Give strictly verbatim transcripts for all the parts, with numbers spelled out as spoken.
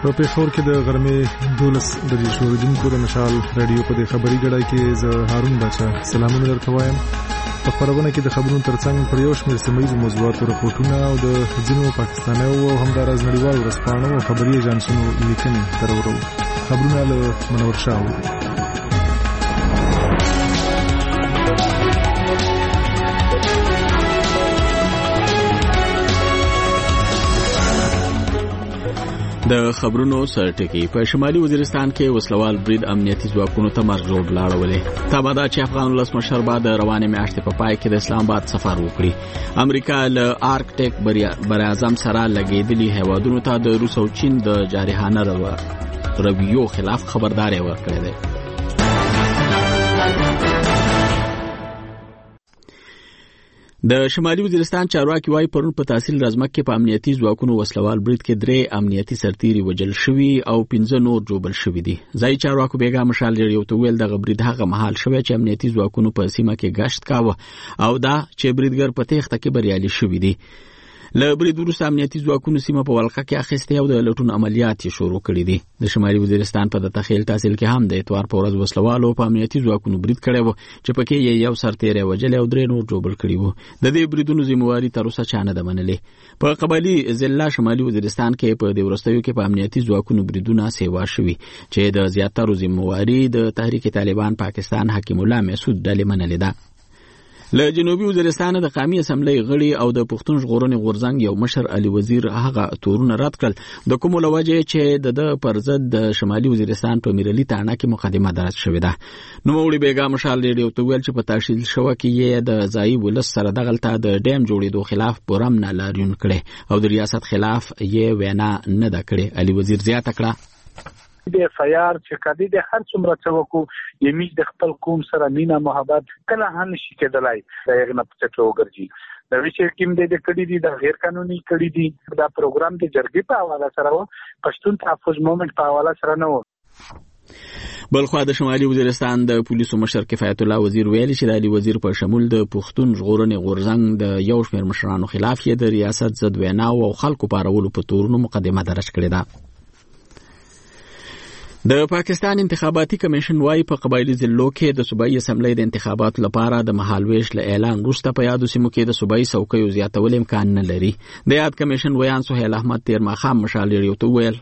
په پیښور کې د غرمې دولس بجې شو. اوریدونکو د مشال رادیو په دې خبري ګړۍ کې زه هارون باچا سلامونه درته وایم. په خبرونه کې د خبرونو ترڅنګ پر یو شمېر سیمه ییزو موضوعاتو رپورټونه او د ځینو پاکستانیو او همداراز نړیوالو ورځپاڼو او خبري ایجانسونو لیکنې درورو. خبرونه له منور شاه. د خبرونو سرټکی په شمالي وزیرستان کې وسلوال برید امنیتي ځواکونو ته مرګ لاړولې. تابعدا چې افغان ولسمشر بعد روانې میاشتې په پای کې د اسلام آباد سفر وکړي. امریکا له آرکټیک بر اعظم سره لګېدلي هیوادونو ته د روس او چین د جارحانه رویو خلاف خبرداري ورکړې ده. د شمالي وزیرستان چارواکي وايي پرون په تحصیل رزمک کې په امنیتي ځواکونو وسلوال برید کې درې امنیتي سرتیري وژل شوي او پنځه نور جوړل شوي دي. ځای چارواکو بیګا مشال ریډیو ته ویل د برید هغه مهال شوی چې امنیتي ځواکونو په سیمه کې گشت کاوه او دا چې بریدګر په تېښته کې بریالي شوي دي. له برید وروسته امنیتي ځواکونو سیمه په ولقه کې اخیستې او د لټون عملیات یې شروع کړي دي. د شمالي وزیرستان په د تخیل تحصیل کې هم د اتوار په ورځ وسلوالو په امنیتي ځواکونو برید کړی و چې پکې یې یو سرتیری وژلی او درې نور جوړل کړي وو. د دې بریدونو ذمہواري تر اوسه چا نه ده منلې. په قبایلي ضلع شمالي وزیرستان کې په دې وروستیو کې په امنیتي ځواکونو بریدونه سیوا شوي چې د زیاترو ذمہواري د تحریک طالبان پاکستان حکیم الله مسعود ډلې منلې ده. له جنوبي وزیرستان د قومي اسمبلی غړي او د پښتون ژغورنې غورځنګ یو مشر علي وزیر هغه تورونه رد کړل د کوم لوجه چې د پر ضد د شمالي وزیرستان په میرلي تاڼه کې مقدمه درج شوې ده. نو مولوی بیګا مشال ریډیو ته ویل چې په تحصیل شوه کې یې د ځایي ولس سره دغلته د ډیم جوړېدو خلاف پرم نه لاریون کړي او د ریاست خلاف یې وینا نه ده کړې. علي وزیر زیاته کړه د فیار چې کدی د هر څومره څوکو یمي د خپل قوم سره مینا محبت کله هم نشي کېدلای دغه نه پټو ګرځي. د ویچ ټیم د کډی دي د غیر قانوني کډی دي دا پروګرام د جرګې په حواله سره و پښتون تحفظ مومنت په حواله سره نه و. بلخوا د شمالي وزیرستان د پولیسو مشر کفایت الله وزیر ویلي چې د علي وزیر په شمول د پښتون ژغورنې غورځنګ د یو شمېر مشرانو خلاف یې د ریاست ضد ویناو او خلکو پارولو په تورونو مقدمه درج کړې ده. د پاکستان انتخاباتي کمیشن وايي په قبایلی ضلعو کې د صوبایي اسمبلی د انتخاباتو لپاره د مهالويش له اعلان وروسته په یادو سیمو کې د صوبایي څوکیو زیاتول امکان نه لري. د یاد کمیشن ویان سهیل احمد تیر ماښام مشال ریډیو ته ویل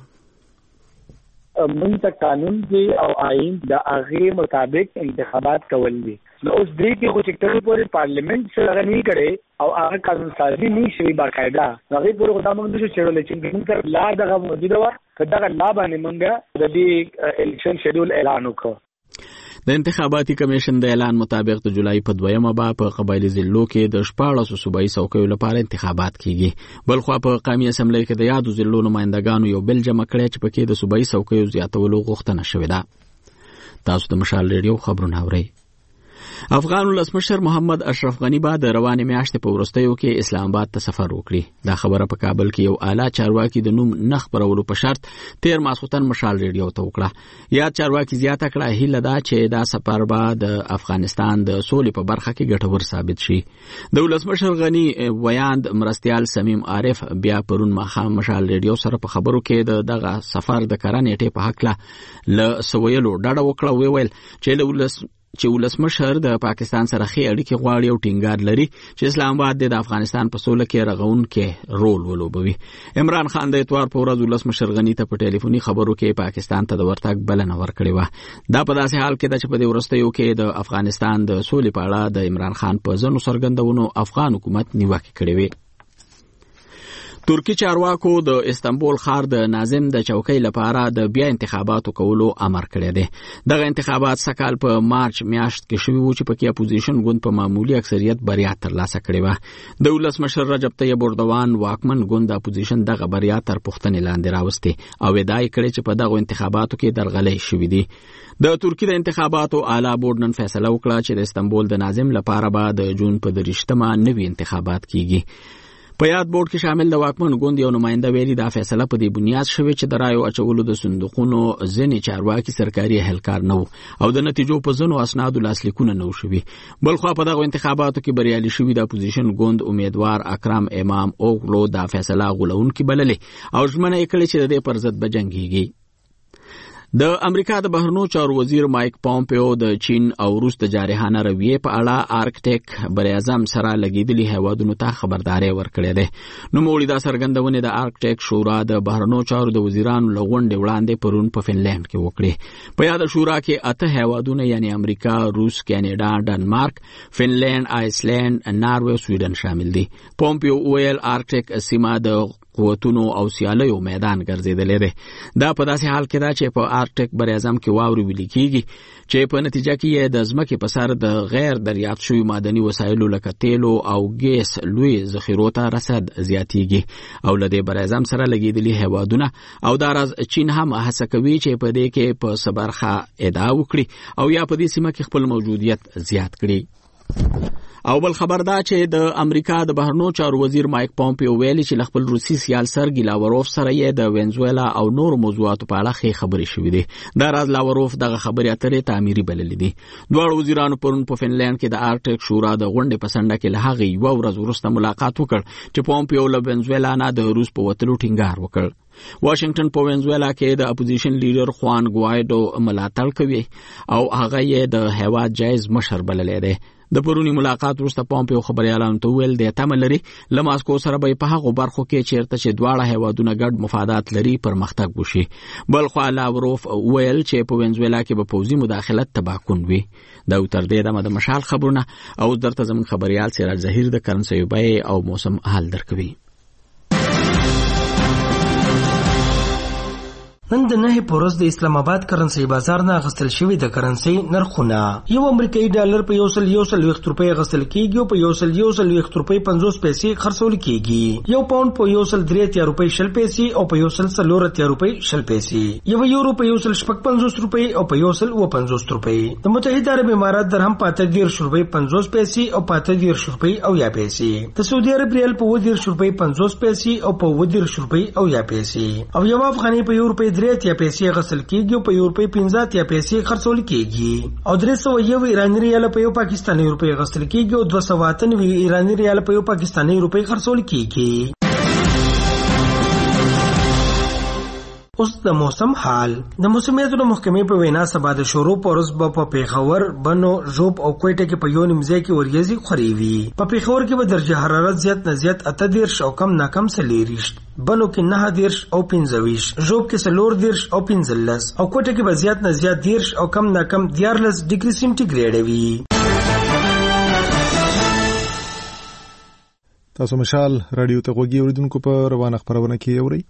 موږ ته قانون دی او آئین د هغه مطابق انتخابات کول دي. نو اوس دې کې خو چې کله پورې پارلیمنت سره غنی کړي او هغه قانون سازي نشي باقاعده هغه پورې خدای موږ نشو چیرول چې موږ لا دغه موجوده و کدا لا باندې موږ د دې الیکشن شیډول اعلان وکړو. د انتخاباتي کمیشن د اعلان مطابق د جولای په دویمه به په قبایلی ضلعو کې د شپاړسو صوبایي څوکیو لپاره انتخابات کیږي. بلخوا په قومي اسمبلی کې د یادو ضلعو نمائندګانو یو بل جمع کړی چې پکې د صوبایي څوکیو زیاتولو غوښتنه شوې ده. تاسو د مشال ریډیو خبرونه اورئ. افغان ولسمشر محمد اشرف غنی بعد روانې میاشتې په وروستیو کې اسلام آباد ته سفر وکړي. دا خبره په کابل کې یو اعلی چارواکي د نوم نه خبرولو په شرط تیر ماسختن مشال ریډیو ته وکړه. یا چارواکي زیاته کړه هیله ده چې دا سفر به د افغانستان د سولې په برخه کې ګټور ثابت شي. د ولسمشر غنی ویاند مرستیال سمیم عارف بیا پرون ماښام مشال ریډیو سره په خبرو کې د دغه سفر د کرانېټې په حق له ل سویلو ډډه وکړه. ویل چې له ولس چې ولسمشر د پاکستان سره ښې اړیکې غواړي او ټینګار لري چې اسلام آباد د افغانستان په سوله کې رغونکې رول ولوبوي. عمران خان د اتوار په ورځ ولسمشر غنی ته په ټلیفوني خبرو کې پاکستان ته د ورتګ بلنه ورکړې وه. دا په داسې حال کې ده چې په دې وروستیو کې د افغانستان د سولې په اړه د عمران خان په ځینو څرګندونو افغان حکومت نیوکې کړې وې. ترکی چارواکو د استنبول ښار د ناظم د چوکۍ لپاره د بیا انتخاباتو کولو امر کړی دی. دغه انتخابات سکهال په مارچ میاشت کې شوي وو چې پکې اپوزیشن ګوند په معمولی اکثریت بریا ترلاسه کړې وه. د ولسمشر رجب طیب اردوان واکمن ګوند اپوزیشن دغه بریا تر پوښتنې لاندې راوستې او ادعا یې کړې چې په دغو انتخاباتو کې درغلۍ شوي دي. د ترکی د انتخاباتو اعلی بورډ نن فیصله وکړه چې د استنبول د ناظم لپاره به د جون په دریشتمه نوي انتخابات کیږي. په یاد بورډ کې شامل د واکمن ګوند یو نماینده ویلي دا فیصله په دې بنیاد شوې چې د رایو اچولو د صندوقونو ځینې چارواکي سرکاري اهلکار نه وو او د نتیجو په ځینو اسنادو لاسلیکونه نه وو شوي. بل خو په دغه انتخاباتو کې بریالي شوي د اپوزیشن ګوند امیدوار اکرم امام اوغلو دا فیصله غولونکې بللې او ژمنه یې کړې چې د دې پر ضد به جنګېږي. د امریکا د بهرنیو چارو وزیر مایک پامپیو د چین او روس د جارحانه رویې په اړه آرکټیک براعظم سره لګیدلي هیوادونو ته خبرداري ورکړې ده. نو موږ دا څرګندونه د آرکټیک شورا د بهرنیو چارو د وزیرانو لغونډې وړاندې پرون په فنلند کې وکړې. په یاد شورا کې اته هیوادونه یعنی امریکا، روس، کینیډا، ډنمارک، فنلند، آیسلند، ناروې او سویډن شامل دي. پامپیو ویل آرکټیک سیمه د قوتونو او سیالیو میدان ګرځیدلې ده. دا په داسې حال کې ده چې په آرکټیک براعظم کې واوري ویل کېږي چې په نتیجه کې یې د ځمکې په سر د غیر دریافت شوي معدني وسایلو لکه تیلو او ګیس لوی ذخیرو ته رسد زیاتیږي او له دې براعظم سره لګېدلي هیوادونه او دا راز چین هم هڅه کوي چې په دې کې په څه برخه ادعا وکړي او یا په دې سیمه کې خپل موجودیت زیات کړي. او بل خبر دا چې د امریکا د بهرنیو چارو وزیر مایک پامپیو ویلي چې خپل روسي سیال سرګي لاوروف سره یې د وینزویلا او نور موضوعاتو په اړه ښې خبرې شوې دي. دا راز لاوروف دغه خبرې اترې تعمیري بللې دي. دواړو وزیرانو پرون په فنلند کې د آرکټیک شورا د غونډې په څنډه کې له هغې یوه ورځ وروسته ملاقات وکړ چې پامپیو له وینزویلا نه د روس په وتلو ټینګار وکړ. واشنگټن په وینزویلا کې د اپوزیشن لیډر خوان ګوایډو ملاتړ کوي او هغه یې د هیواد جایز مشر بللی دی. د پرونی ملاقات وروسته پامپیو خبريالانو ته ویل د تمه لري له ماسکو سره به په هغه برخو کې چیرته چې دواړه هیوادونه ګډ مفادات لري پرمختګ وشي. بل خو لاوروف ویل چې په وینزویلا کې به پوځي مداخلت تباکون وي. دا تر دې دمه د مشال خبرونه او درته زموږ خبريال سراج ظهیر د کرنسي بیه او موسم حال درکوي. نن د نه پورس د اسلام آباد کرنسي بازار نه غستل شوی د کرنسي نرخونه یو امریکایي ډالر په یو سل یو سل ویشت روپۍ غستل کیږي او په یو سل یو سل ویشت روپۍ پنځوس پیسې خرڅول کیږي. یو پاوند په یو سل درې اتیا روپۍ شل پیسې او په یو سل څلور اتیا روپۍ شل پیسې. یو یورو په یو سل شپږ پنځوس روپۍ او په یو سل اوه پنځوس روپۍ. د متحده عرب امارات درهم په اته دېرش روپۍ پنځوس پیسې او په اته دېرش روپۍ او یا پیسې. د سعودي عرب ریال په اوه دېرش روپۍ پنځوس پیسې او په اوه دېرش روپۍ او یا پیسې. او یو افغاني په یو روپۍ درې اتیا پیسې غسل کیږي او په یو روپۍ پنځه اتیا پیسې خرڅول کیږي. او درې سوه یو ایراني ریال په یو پاکستاني روپۍ غسل کیږي او دوه سوه اته نوي ایراني ریال په یو پاکستاني روپۍ خرڅول کیږي. اوس د موسم حال. د موسمیاتو د محکمې په وینا سبا د شروع پورس په پیښور، بنو، ژوب او کوټه کې په یو نیمځای کې وریځي خوري وي. په پیښور کې به درجه حرارت زیات نه زیات اته دېرش او کم نه کم څلېرویشت، بنو کې نهه دېرش او پنځه ویشت، ژوب کې څلور دېرش او پنځلس او کوټه کې به زیات نه زیات دېرش او کم نه کم دیارلس ډګري سینټیګریډ وي. تاسو مشال رادیو ته غوږی اوریدونکو په روانه خبرونه کې اورئ.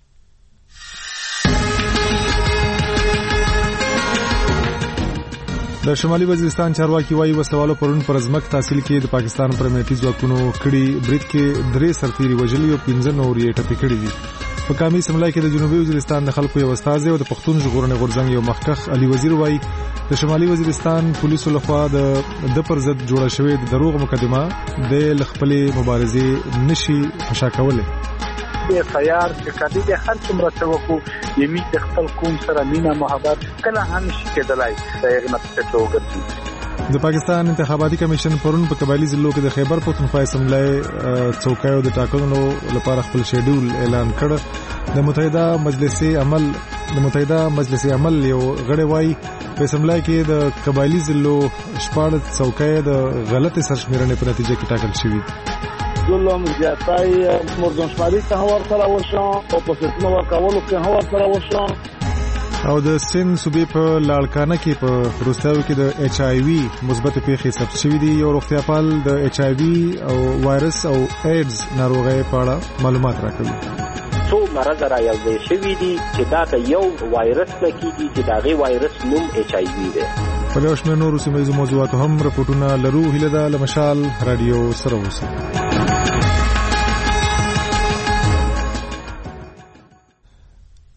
د شمالي وزیرستان چارواکي وايي وسوالو پرون پر ځمک تحصیل کې د پاکستان پر امنیتي ځواکونو کړي برید کې درې سرتیري وژلي او پنځه نور یې ټپي کړي دي. په کامي سملای کې د جنوبي وزیرستان د خلکو یو استازي او د پښتون ژغورنې غورځنګ یو مخکخ علي وزیر وايي د شمالي وزیرستان پولیسو لخوا د د پر ضد جوړه شوې د دروغ مقدمه د خپلې مبارزې نشي فشا کولای. د خيار چې کدي د هر څومره توکو یمي د خپل قوم سره مینا محبت کله هم شي کېدلای دغه نه څه وګرځي. د پاکستان انتخاباتي کمیشن پرون په قبایلی ضلعو کې د خیبر پختونخوا اسمبلی څوکیو د ټاکنو لپاره خپل شیډول اعلان کړ. د متحده مجلس عمل د متحده مجلس عمل یو غړی وايي په اسمبلی کې د قبایلی ضلعو شپږ څوکۍ د غلطه سرشمیرنې په نتیجه کې ټاکل شوې. ظلم زیاتای مردمشماری ته هوار سره وشو او په ستنو ورکولو کې هوار سره وشو. او د سین صوبې په لاړکانه کې په روستاو کې د ایچ آی وی مثبت پیښې ثبت شوې دي. یو روغتیاپال د ایچ آی وی او وایرس او ایډز ناروغۍ په اړه معلومات راکوي. څو مرض را یو ځای شوي دي چې دا د یو وایرس نه کېږي چې د هغې وایرس نوم ایچ آی وی دی. په یو شمېر نورو سیمه ییزو موضوعاتو هم رپورټونه لرو. هیله ده له مشال راډیو سره اوسئ.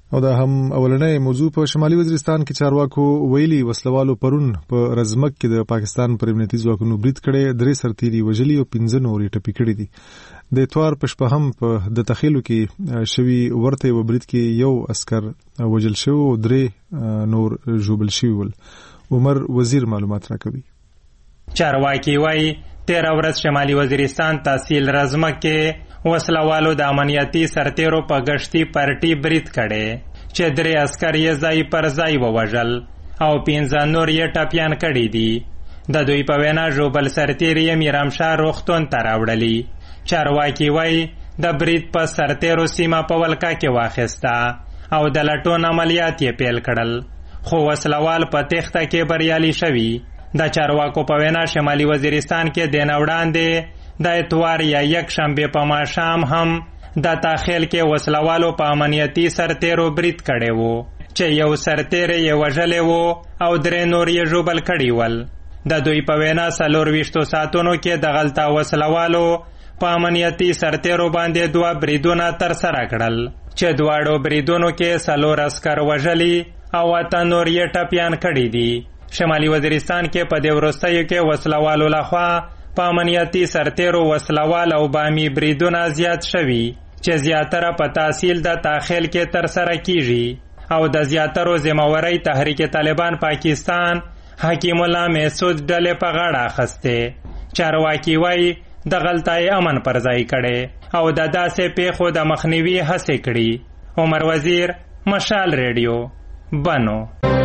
او دا هم اولنې موضوع په شمالي وزیرستان کې چارواکو ویلي وسلوالو پرون په رزمک کې د پاکستان پر امنیتي ځواکونو برید کړي، درې سرتیري وژلي او پنځه نورې ټپي کړي دي. د اتوار په شپه هم په د تخیلو کې شوي ورته و برید کې یو عسكر وژل شو او درې نور ژوبل شوي ول. عمر وزیر معلومات راکوي. چارواکي وایي تیرا ورځ شمالي وزیرستان تحصیل رزمک کې وسلوالو د امنیتي سرتیرو په گشتي پارټي برید کړي چې درې عسكر یې ځای پر ځای ووژل او پنځه نور یې ټپیان کړي دي. د دوی په وینا ژوبل سرتیري یې میرامشاه روغتون ته راوړلي. چارواکي وایي د برید په سرتیرو سیمه په ولکه کې واخیسته او د لټون عملیات یې پیل کړل، خو وسلوال په تېښته کې بریالي شوي. د چارواکو په وینا شمالي وزیرستان کې د نه وړاندې د اتوار یا یک شنبه په ماښام هم د تاخیل کې وسلوالو په امنیتي سرتیرو برید کړی وو چې یو سرتیری یې وژلی وو او درې نور یې ژوبل کړي ول. د دوی په وینا څلور ویشتو ساعتونو کې دغلته وسلوالو په امنیتي سرتیرو باندې دوه بریدونه ترسره کړل چې دواړو بریدونو کې څلور عسکر وژلي او اته نور یې ټپیان کړي دي. شمالي وزیرستان کې په دې وروستیو کې وسلوالو لخوا په امنیتي سرتیرو وسلوال او بامي بریدونه زیات شوي چې زیاتره په تحصیل د تاخیل کې ترسره کیږي او د زیاترو ذمہواری تحریک طالبان پاکستان حکیم الله محسود ډلې په غاړه اخیستې. چارواکي وایي د غلطۍ امن پر ځای کړي او د داسې پیښو د مخنیوي هڅې کړي. عمر وزیر، مشال ریډیو، بنو.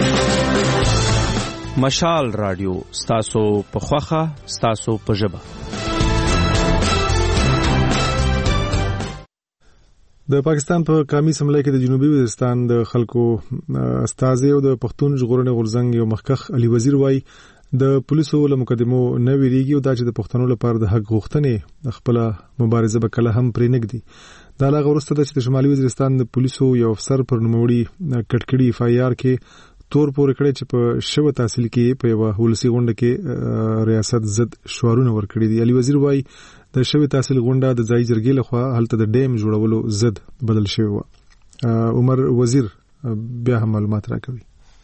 مشال رادیو، ستاسو په خوخه، ستاسو په ژبه. د پاکستان په قومي اسمبلی کې د جنوبي وزیرستان د خلکو استازي او د پښتون ژغورنې غورځنګ یو مخکخ علي وزیر وایي د پولیسو له مقدمو نه ویریږي او دا چې د پښتنو لپاره د حق غوښتنې خپل مبارزه به کله هم پرې نږدي. دا لا غوښته ده چې د شمالي وزیرستان د پولیسو یو افسر پر نوموړي کټکړي اف آی آر کې تور پورې کړی چې په شوه تحصیل کې په یوه ولسي غونډه کې ریاست ضد شعارونه ورکړي دي. علي وزیر وایي د شوه تحصیل غونډه د ځای جرګې لخوا هلته د ډیم جوړولو ضد بدل شوی و. عمر وزیر بیا هم معلومات راکوي.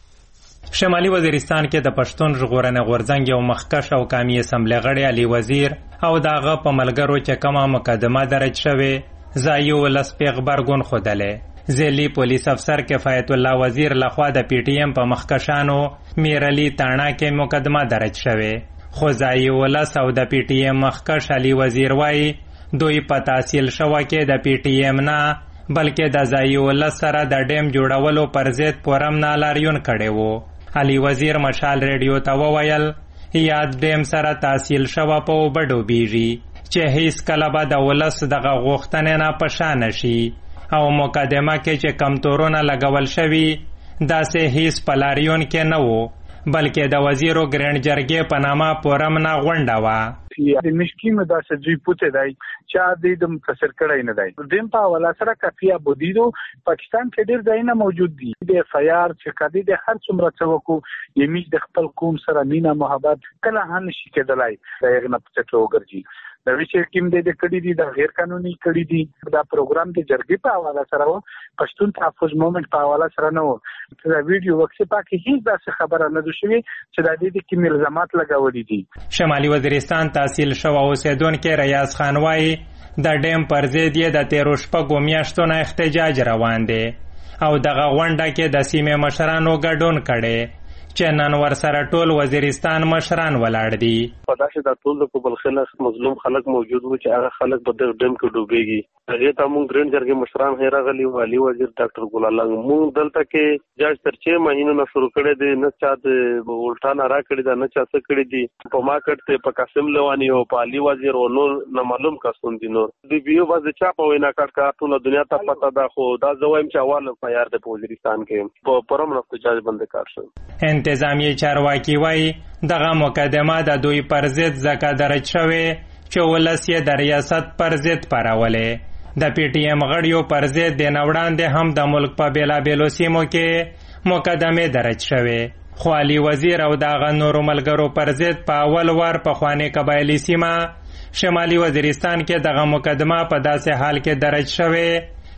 شمالي وزیرستان کې د پښتون ژغورنې غورځنګ یو مخکښ او قومي اسمبلی غړی علي وزیر او دغه په ملګرو چې کومه مقدمه درج شوې ځایي ولس پیغبرګون ښودلی. ځلي پولیس افسر کفایت الله وزیر لخوا د پی ټی ایم په مخکشانو میرعلی تاڼه کې مقدمه درج شوې، خو ځایي ولس او د پی ټی ایم مخکش علي وزیر وایي دوی په تحصیل شوه کې د پی ټی ایم نه بلکې د ځایي ولس سره د ډیم جوړولو پر ضد پورم نالاریون کړی وو. علي وزیر مشال ریډیو ته وویل یاد ډیم سره تحصیل شوه په اوبه ډوبیږي چې هیڅ کله به د ولس دغه غوښتنې نه په شا نشي او مقدمه کې چې کمتورونه لګول شوي داسې هیڅ په لاریون کې نه وو بلکې د وزیرو ګرینډ جرګې په نامه پورم نه غونډه وه. د مشکینو داسې دوی پوته دی چې د دې متاثر کړی نه دی. دیم په حواله سره کافي ابودیدو پاکستان کې ډېر ځایونه موجود دي. د اف آی آر چې کدی د هر څومره څه وکړو یمیش د خپل قوم سره مینا محبت کله هم نشي کېدلای د یو نه پټو وګرځي. د ویچ کیم د کړي دي د غیر قانوني کړي دي. دا پروګرام د جرګې په حواله سره و پښتون تحفظ مومنت په حواله سره نه و. دا ویډیو وکسه پاکي هیڅ داسې خبره نه ده شوې چې د دې کې ملزمات لګولې دي. شمالي وزیرستان تحصیل شوه اوسیدونکو ریاض خان وایي د ډیم پر ضد یې د تیرو شپږو میاشتو نه احتجاج روان دی او دغه غونډه کې د سیمې مشرانو ګډون کړي چې نن ورسره ټول وزیرستان مشران ولاړ دي. په داسې د ټول په بل خلک مظلوم خلک موجود وو چې هغه خلک په دغه ډیم کې ډوبېږي. هغه ته موږ ګرینډ جرګې مشران هیر غلي والي وزیر ډاکټر ګل الله موږ دلته کې جاج تر چې مهینو نه شروع کړي دي نه چا د ولټان را کړی دا نه چا څه کړی دي په مارکیټ ته په قاسم لوانی او په علي وزیر او نور نه معلوم کسون دي. نور د بیو باز چا په وینا کړ ټول دنیا ته پته ده خو دا زوایم چې اول په یار د وزیرستان کې په پرم رفته جاج بند کار شو. انتظامی چارواکي وایي دغه مقدمه د دوی پر ضد ځکه درج شوې چې ولس یې د ریاست پر ضد پارولې. د پی ټی ایم غړیو پر ضد د نه وړاندې هم د ملک په بېلابېلو سیمو کې مقدمې درج شوې، خو علي وزیر او دغه نورو ملګرو پر ضد په اول وار پخوانۍ قبایلي سیمه شمالي وزیرستان کې دغه مقدمه په داسې حال کې درج شوې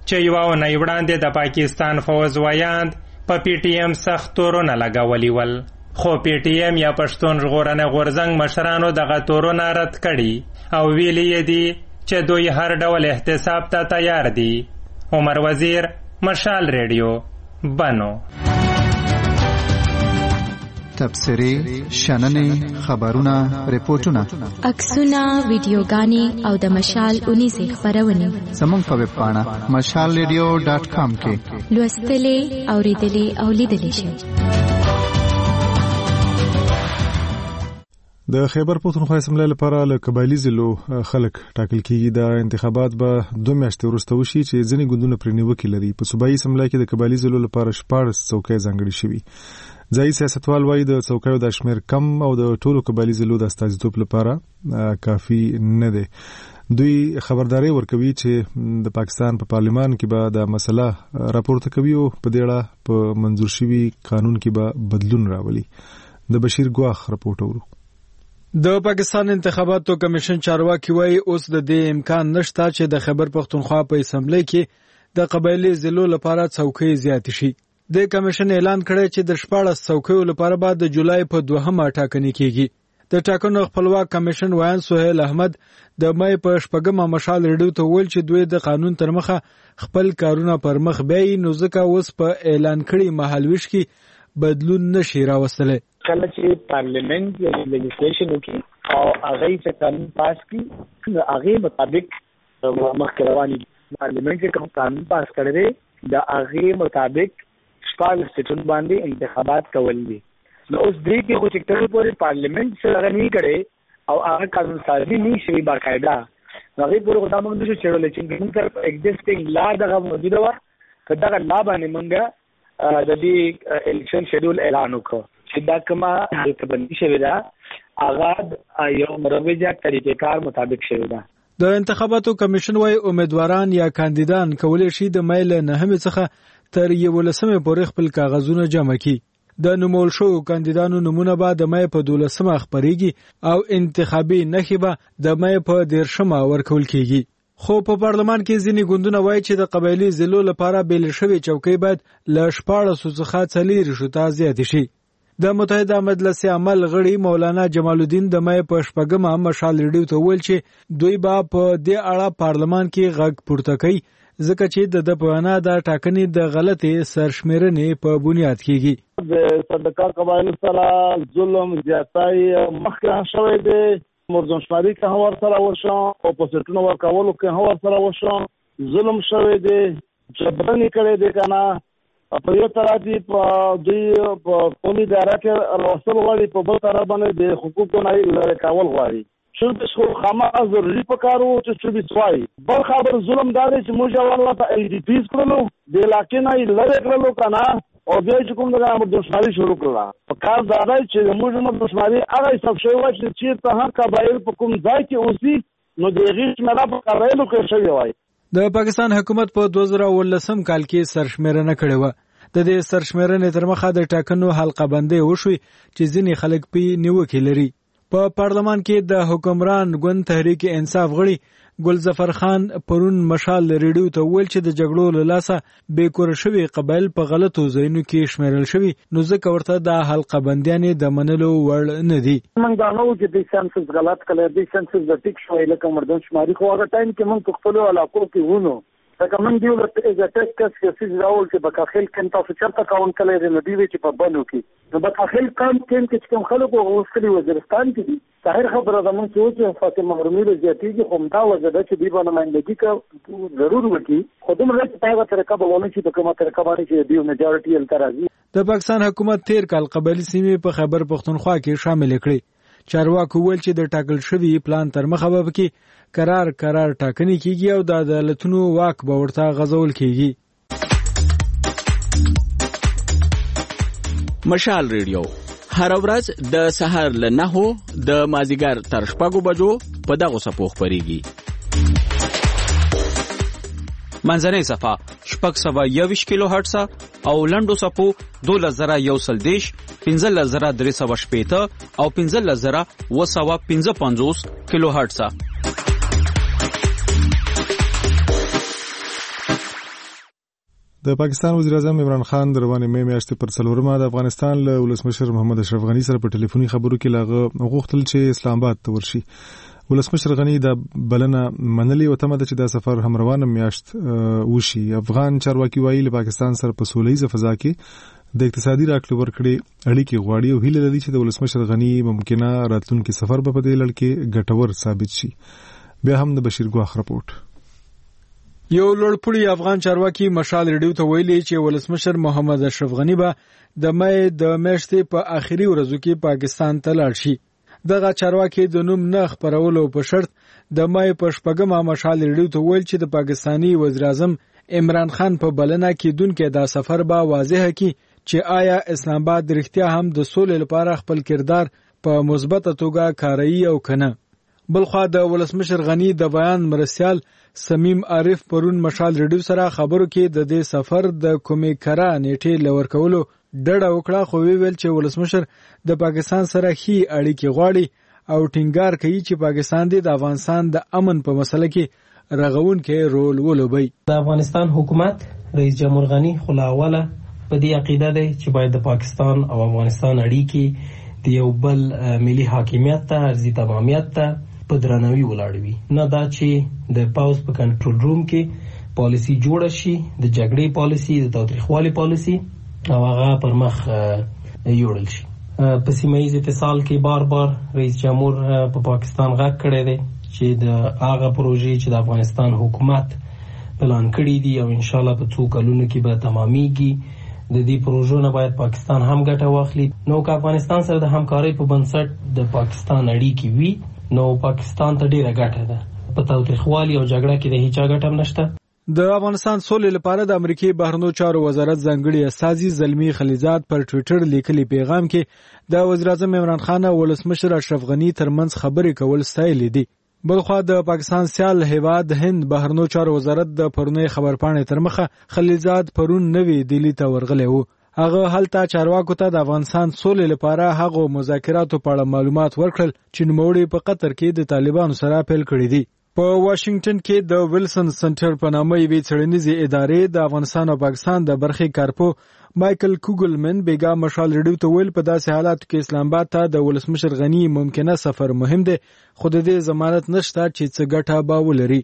چې یوه اونۍ وړاندې د پاکستان فوز ویاند په پی ټی ایم سخت تورونه لګولي ول، خو پی ټی ایم یا پښتون ژغورنې غورځنګ مشرانو دغه تورونه رد کړي او ویلي یې دي چې دوی هر ډول احتساب ته تیار دي. عمر وزیر، مشال ریډیو، بنو. تبصرې، شننې، خبرونه، ریپورتونه، عکسونه، ویډیوګانې او د مشال اونیزې خپرونې زموږ په ویب پاڼه مشال ریډیو ډاټ کام کې لوستلې، اوریدلې او لیدلې شئ. د خیبر پښتونخوا اسمبلی لپاره له قبایلي ضلعو خلک ټاکل کیږي. د انتخابات به دوه میاشتې وروسته وشي چې ځینې ګوندونه پرې نیوکې لري. په صوبایي اسمبلی کې د قبایلي ضلعو لپاره شپاړس څوکۍ ځانګړې شوي. ځایي سیاستوال وایي د څوکیو د شمیر کم او د ټولو قبایلي ضلعو د استازیتوب لپاره کافي نه دی. دوی خبرداري ورکوي چې د پاکستان په پارلمان کې به د مسله راپورته کوي او په دې اړه په منظور شوي قانون کې به بدلون راولي. د بشیر ګواخ راپورټ اورو. د پاکستان انتخاباتو کمیشن چارواکي وایي اوس د دې امکان نشته چې د خیبر پښتونخوا په اسمبلی کې د قبایلي ضلعو لپاره څوکۍ زیاتې شي. د کمیشن اعلان کړی چې د شپاړس څوکیو لپاره به د جولای په دوهمه ټاکنې کیږي. د ټاکنو خپلواک کمیشن وایي سهیل احمد د مې په شپږمه مشال ریډیو ته ویل چې دوی د قانون تر مخه خپل کارونه پر مخ بیاي، نو ځکه اوس په اعلان کړي مهالويش کې بدلون نشي راوستلی. کله چې پارلیمنت یا لیجسلیشن وکړي او هغه چې قانون پاس کړي نو هغه مطابق مخکې رواني پارلیمنت کې کوم قانون پاس کړی دی د هغه مطابق شپږ سټون باندې انتخابات کول دي. نو اوس دې کې خو چې تر پورې پارلیمنت سره نه کړي او هغه قانون سازي نه شي باقاعده هغه پورې خدای موږ د چېرول چې موږ تر ایگزیسټینګ لا دغه موجوده و کدا لا باندې موږ د دې الیکشن شیډول اعلان وکړو چې دا کومه حالتبندي شوې ده هغه یو مروجه طریقې کار مطابق شوې ده. د انتخاباتو کمیشن وايي امیدواران یا کاندیدان کولی شي د میل نه هم څخه تر یولسمه پورې خپل کاغذونه جمع کړي. د نومول شو کاندیدانو نمونه به د مې په دولسمه خبريږي او انتخابي نخبه د مې په دیرشمه ورکول کیږي. خو په پارلمان کې ځینې ګوندونه وایي چې د قبایلي ضلعو لپاره بیل شوی چوکۍ باید له شپاړسو څخه څلور شوته زیات شي. د متحده مجلس عمل غړي مولانا جمال الدین د مې په شپږمه مشال ریډیو ته ویل چې دوی به په دې اړه پارلمان کې غږ پورته کوي ځکه چې د پوهانا د ټاکنې د غلطي سرشمیرنې په بنیاد کېږي. د صدقات قبایل سره ظلم زیاتای مخکې شوی دی، مردمشماري که هم ورسره وشو، اپوزیټونو ورکولو که هم ورسره وشو، ظلم شوی دی، جبرنې کړی دی که نه. په یو طرف دی په دوی په قومي دایره کې راوستل غواړي، په بل طرف باندې د حقوقو نه لرې کول غواړي. چوبیس خو خامخا ضروري پکار وو چې چوبیس وایي. بل خبر ظلم دا دی چې موږ اول ورته ای ډي پیز کړلو، د علاقې نه یې لرې کړلو که نه، او بیا چې کوم دغه مردمشماري شروع کړله. په کار دا دی چې موږ مردمشماري هغه حساب شوی وای چې چېرته هر قبایل په کوم ځای کې اوسي نو د هغې شمېره په قبایلو کې شوې وای. د پاکستان حکومت په دوه زره اوولسم کال کې سرشمیرنه کړې وه. د دې سرشمیرنې تر مخه د ټاکنو حلقه بندي وشوي چې ځینې خلک پې نیوکې لري. په پارلمان کې د حکمران ګوند تحریک انصاف غړي ګلظفر خان پرون مشال ریډیو ته ویل چې د جګړو له لاسه بې کوره شوي قبایل په غلطو ځایونو کې شمیرل شوي، نو ځکه ورته د حلقه بندیانې د منلو وړ نه دي. موږ دا نه وو چې د سنسس غلط کړی، د سنسس د ټیک شوی لکه مردمشماري، خو هغه ټایم کې موږ په خپلو علاقو کې ونو لکه موږ دیو از ا ټیسټ کس کسیز راول چې بکاخیل کم تاسو چرته کاون کړی دی، نو دی وی چې په بنو کې نو بکاخیل کم کم کې کوم خلکو اوسکلي وزیرستان کې دي. ظاهر خبره ده موږ چې چې فاطمه محرومي له زیاتېږي، خو همدا وجه ده چې دوی به نمایندګي که ضرور وکړي، خو دومره چې په هغه طریقه به ونه شي په کومه طریقه باندې چې دوی میجارټي هلته راځي. د پاکستان حکومت تیر کال قبایلي سیمې په خیبر پښتونخوا کې شامل کړې. چارواکو ویل چې د ټاکل شوي پلان تر مخه به کې قرار قرار ټاکنې کیږي او د عدالتونو واک به ورته غځول کیږي. مشال ریډیو هر ورځ د سهار له نهو د مازیګر تر شپږو بجو په دغه صفو خپرېږي. منځنۍ صفه شپږ سوه یوویشت کیلو هرټز او لنډو صفو دولس زره یو سل دېرش، پنځلس زره درې سوه شپېته او پنځلس زره اوه سوه پنځه پنځوس کیلو هرټز. د پاکستان وزیر اعظم عمران خان د روانې مې میاشتې پر څلورمه د افغانستان له ولسمشر محمد اشرف غني سره په ټلیفوني خبرو کې لاغه غوښتل چې اسلام آباد ته ورشي. ولسمشر غني د بلنه منلې او تمه ده چې دا سفر هم روانه میاشت وشي. افغان چارواکي وایي له پاکستان سره په سولهییزه فضا کې د اقتصادي راکړې ورکړې اړیکې غواړي او هیله لري چې د ولسمشر غني ممکنه راتلونکي سفر به په دې لړ کې ګټور ثابت شي. بیا هم د بشیر ګواخ رپورټ. یو لوړپوړی افغان چارواکي مشال ریډیو ته ویلي چې ولسمشر محمد اشرف غني به د مې د میاشتې په آخري ورځو کې پاکستان ته لاړ شي. دغه چارواکي د نوم نه خپرولو په شرط د مې په شپږمه مشال ریډیو ته ویل چې د پاکستانی وزیر اعظم عمران خان په بلنه کې دونکو دا سفر به واضح کړي چې آیا اسلام آباد رښتیا هم د سولې لپاره خپل کردار په مثبت توګه کاروي او کنه. بلخوا د ولسمشر غني د بیان مرستیال سمیم عارف پرون مشال ریډیو سره خبرو کې د دې سفر د کومې کرا نیټه لور کولو ډډه وکړه، خو ویل چې ولسمشر د پاکستان سره هي اړیکې غواړي او ټینګار کوي چې پاکستان د افغانستان د امن په مسله کې رغونکې رول ولوبي. د افغانستان حکومت رئیس جمهور غني خلاوله په دې عقیده ده چې باید د پاکستان او افغانستان اړیکې د یو بل ملي حاکمیت ته ارزي تمامیت ته په درناوي ولاړ وي، نه دا چې د پاوز په کنټرول روم کې پالیسی جوړه شي د جګړې پالیسی د تاوتریخوالي پالیسی او هغه پر مخ یوړل شي. په سیمه‌ایز اتصال کې بار بار رئیس جمهور په پاکستان غږ کړی دی چې د هغه پروژې چې د افغانستان حکومت پلان کړی دي او ان شاء الله په څو کلونو کې به تمامېږي، د دې پروژو نه باید پاکستان هم ګټه واخلي. نو که افغانستان سره د همکارۍ په بنسټ د پاکستان اړیکې وي نو پاکستان ته ډیره ګټه ده، په تاوتریخوالي او جګړه کې د هیڅ ګټه هم نشته. د افغانستان سولې لپاره د امریکای بهرنیو چارو وزارت ځانګړي استازي زلمی خلیزاد پر ټوئیټر لیکلي پیغام کې د وزیر اعظم عمران خان او ولسمشر اشرف غني ترمنځ خبرې کول ستایلې دي. بلخوا د پاکستان سیال هیواد هند بهرنیو چارو وزارت د پرونی خبرپاڼې تر مخه خلیزاد پرون نوی دلی ته ورغلی وو. هغه هلته چارواکو ته د افغانستان سولې لپاره هغه مذاکراتو په اړه معلومات ورکړل چې نوموړي په قطر کې د طالبانو سره پیل کړی دي. په واشنگټن کې د ویلسن سنټر په نامه یوې څېړنیزې ادارې د افغانستان او پاکستان د برخې کارپو مایکل کوګلمن بیګا مشال ریډیو ته ویل په داسې حالاتو کې اسلام آباد ته د ولسمشر غني ممکنه سفر مهم دی، خو د دې ضمانت نشته چې څه ګټه به ولري.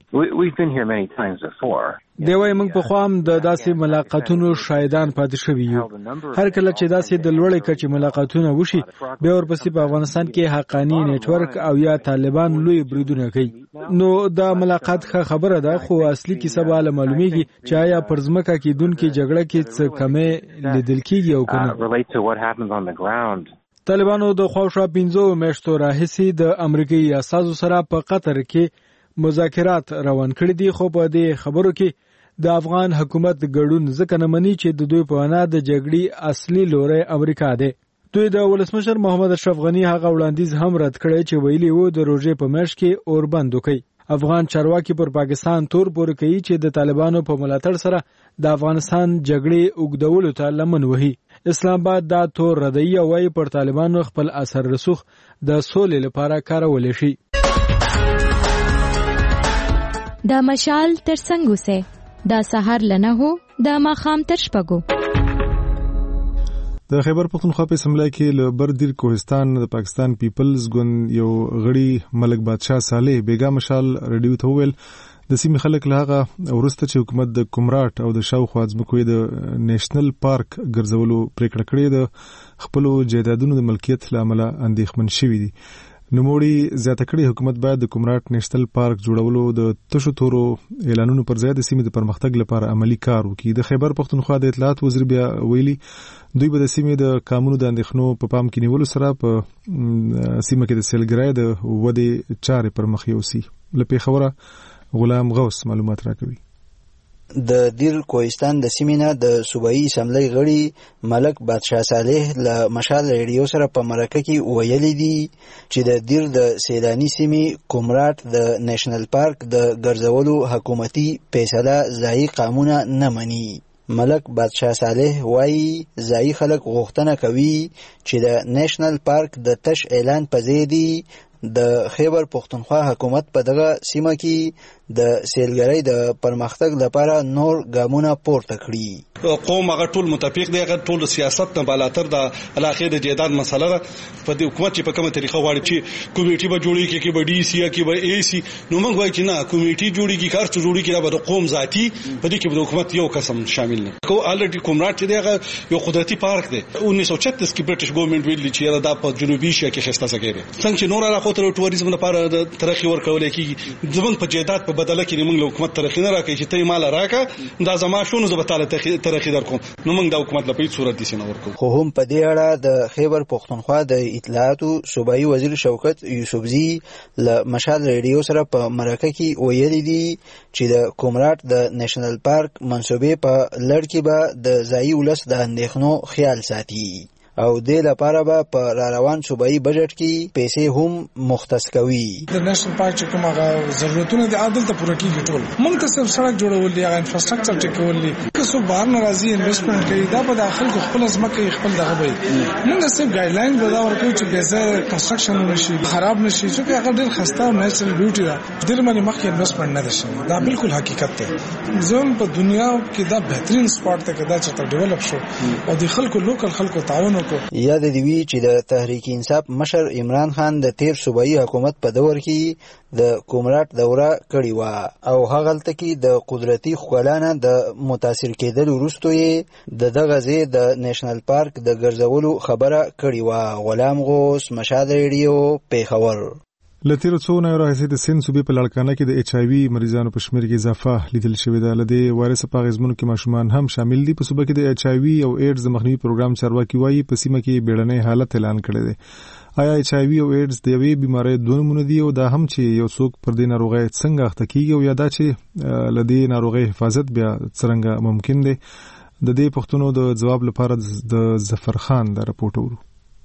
دی وايي موږ په خوا هم د داسې ملاقاتونو شاهدان پاتې شوي یو. هر کله چې داسې د لوړې کچې ملاقاتونه وشي بیا ورپسې په افغانستان کې حقاني نیټورک او یا طالبان لوی بریدونه کوي. نو دا ملاقات ښه خبره ده، خو اصلي کیسه به له معلومیږي چې آیا پر ځمکه کې دونکو جګړه کې څه کمې لیدل کیږي او کنه. طالبانو د خواوشا پنځو میاشتو راهیسې د امریکایي اساسو سره په قطر کې مذاکرات روان کړي دي، خو په دې خبرو کې د افغان حکومت ګډون ځکه نه مني چې د دوی په وینا د جګړې اصلي لوری امریکا دی. دوی د ولسمشر محمد اشرف غني هغه وړاندیز هم رد کړی چې ویلي وو د روژې په میاشت کې اور بند وکړي. افغان چارواکي پر پاکستان تور پورې کوي چې د طالبانو په ملاتړ سره د افغانستان جګړې اوږدولو ته لمن وهي. اسلام آباد دا تور ردوي او وايي پر طالبانو خپل اثر رسوخ د سولې لپاره کارولی شي. دا مشال تر څنګه وسه دا سحر لنه هو دا ماخام تر شپګو. د خیبر پختونخوا په اسمبلی کې له بردیر کوهستان د پاکستان پیپلز ګوند یو غړي ملک بادشاه صالح بیګا مشال ریډیو ته ویل د سیمې خلک له هغه وروسته چې حکومت د کومراټ او د شاوخوا ځمکو د نیشنل پارک ګرځولو پریکړه کړې ده خپل جایدادونو د ملکیت له امله اندېښمن شوي دي. نوموړي زیاته کړې حکومت باید د کومراټ نیشنل پارک جوړولو د تشو تورو اعلانونو پر ځای د سیمې د پرمختګ لپاره عملی کار وکړي. د خیبر پختونخوا د اطلاعات وزیر بیا ویلي دوی به د سیمې د قانونو د اندېښنو په پام کې نیولو سره په سیمه کې د سیلګرۍ د ودې چارې پر مخ یوسي. له پیښوره غلام غوث معلومات راکوي. د دیر کوهستان د سیمینه د صوبایي اسمبلی غړي ملک بادشاه صالح له مشال ریډیو سره په مرکه کې ویلي دي چې د دیر د سیلانی سیمې کومراټ د نیشنل پارک د ګرځولو حکومتي فیصله ځایي قانون نه مني. ملک بادشاه صالح وایي ځایي خلک غوښتنه کوي چې د نیشنل پارک د تش اعلان په ځای دی د خیبر پختونخوا حکومت په دغه سیمه کې د سیلګرۍ د پرمختګ لپاره نور ګامونه پورته کړي. قوم هغه ټول متفق دی، هغه ټول سیاست نه بالاتر د علاقې د جیداد مسله ده. په دې حکومت چې په کومه طریقه غواړي چې کمیټي به جوړیږي کې به ډي سي کې به اي سي، نو موږ وایو چې نه، کمیټي جوړیږي کار څه جوړیږي دا به قوم ذاتی په دې کې به حکومت یو قسم شامل نه. کو الریډي کومرات چې دی یو قدرتي پارک دی. انیس سو چھتیس کې برټش ګورنمنت ویلي چې دا په جنوبي ایشیا کې خسته سګیره څنګه چې نور علاقو ته ټوریزم لپاره د ترقی ورکول کیږي، زمونږ په جیدات په بدله کې موږ له حکومت ترقی نه راکړي چې ته مال راکا دا زما شونو زبطاله ترقی در کوم، نو موږ د حکومت لپاره صورت دي سينه ورکو. خو هم په دې اړه د خیبر پختونخوا د اطلاعات صوبایي وزیر شوکت یوسفزي له مشال ریډیو سره په مرکه کې ویلي دي چې د کومرات د نېشنل پارک منصوبې په لړ کې به د ځایي ولس د اندېښنو خیال ساتي او دې لپاره به په را روان صوبایي بجټ کې پیسې هم مختص کوي. د نېشنل پارک چې کوم هغه ضرورتونه د عادل ته پوره کیږي ټول موږ ته صرف سړک جوړول دي، هغه انفراستراکچر ټیکول دي. که څو بهر ناراضي انویسټمنټ کوي دا به داخل کو خپل ځمکه خپل دغه وي. موږ صرف ګایډلاین به دا ورکوي چې به زه کنستراکشن نشي خراب نشي، چې هغه ډېر خسته او نېچرل بیوټي ده، ډېر باندې مخکې انویسټمنٹ نه ده. دا بالکل حقیقت دی. زم په دنیا کې دا بهترین سپاټ ته کدا چې ډیولپ شو او د خلکو لوکل خلکو تعاون یاد دی وی چې د تحریک انصاف مشر عمران خان د تیر صوبایي حکومت په دور کې د کومرات دوره کړې و او هغه تل کې د قدرتي خلانه د متاثر کېدل وروسته یې د دغه ځای د نېشنل پارک د ګرځولو خبره کړې و. غلام غوث، مشال ریډیو، پیښور. لتیر څو نه راځي د سین صوبې په لړکانه کې د ایچ آی وی مریضانو په شمیر کې اضافه لیدل شوې ده. لدې وایرس په غزمنو کې ماشومان هم شامل دي. په صوبې کې د ایچ آی وی او ایډز د مخنیوي پروګرام چارواکي وایي په سیمه کې بیړنۍ حالت اعلان کړی دی. آیا ایچ آی وی او ایډز د یوې بیمارۍ دوه نمونه دي او دا هم چې یو څوک پر دې ناروغۍ څنګه اخته کیږي او یا دا چې لدې ناروغۍ حفاظت بیا څنګه ممکن دی؟ د دې پوښتنو د جواب لپاره د ظفر خان دا راپورټ ورو.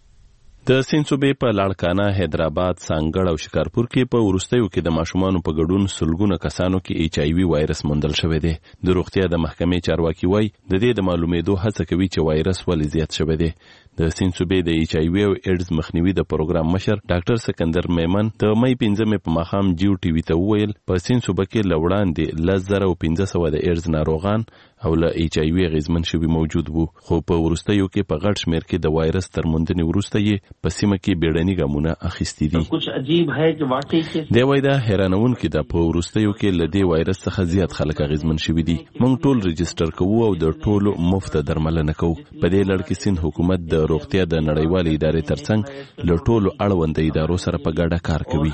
د سین صوبې په لاړکانه، حیدرآباد، سانګړ او شکارپور کې په وروستیو کې د ماشومانو په ګډون سلګونه کسانو کې ایچ آی وی وایرس موندل شوی دی. د روغتیا د محکمې چارواکي وایي د دې د معلومېدو هڅه کوي چې وایرس ولې زیات شوی دی. د سین صوبې د ایچ آی وی او ایډز مخنیوي د پروګرام مشر ډاکټر سکندر میمن د مې پنځمې په ماښام جیو ټي وي ته وویل په سین صوبې کې لوړاندې لس زره او پنځه سوه د ایډز ناروغان او له ایچ آی وی غیزمن شوي موجود وو، خو په وروستیو کې په غټ شمیر کې د وایرس تر موندنې وروسته یې په سیمه کې بیړني ګامونه اخیستي دي. کچھ عجیب ہے چې واقعي کې دی وای دا حیرانونکې ده. په وروستیو کې له دې وایرس څخه زیات خلک اغیزمن شوي دي. موږ ټول رجسټر کوو او د ټولو مفت درملنه کوو. په دې لړ کې سین حکومت د روغتیا د نړیوالې ادارې ترڅنګ له ټولو اړوند ادارو سره په ګډه کار کوي.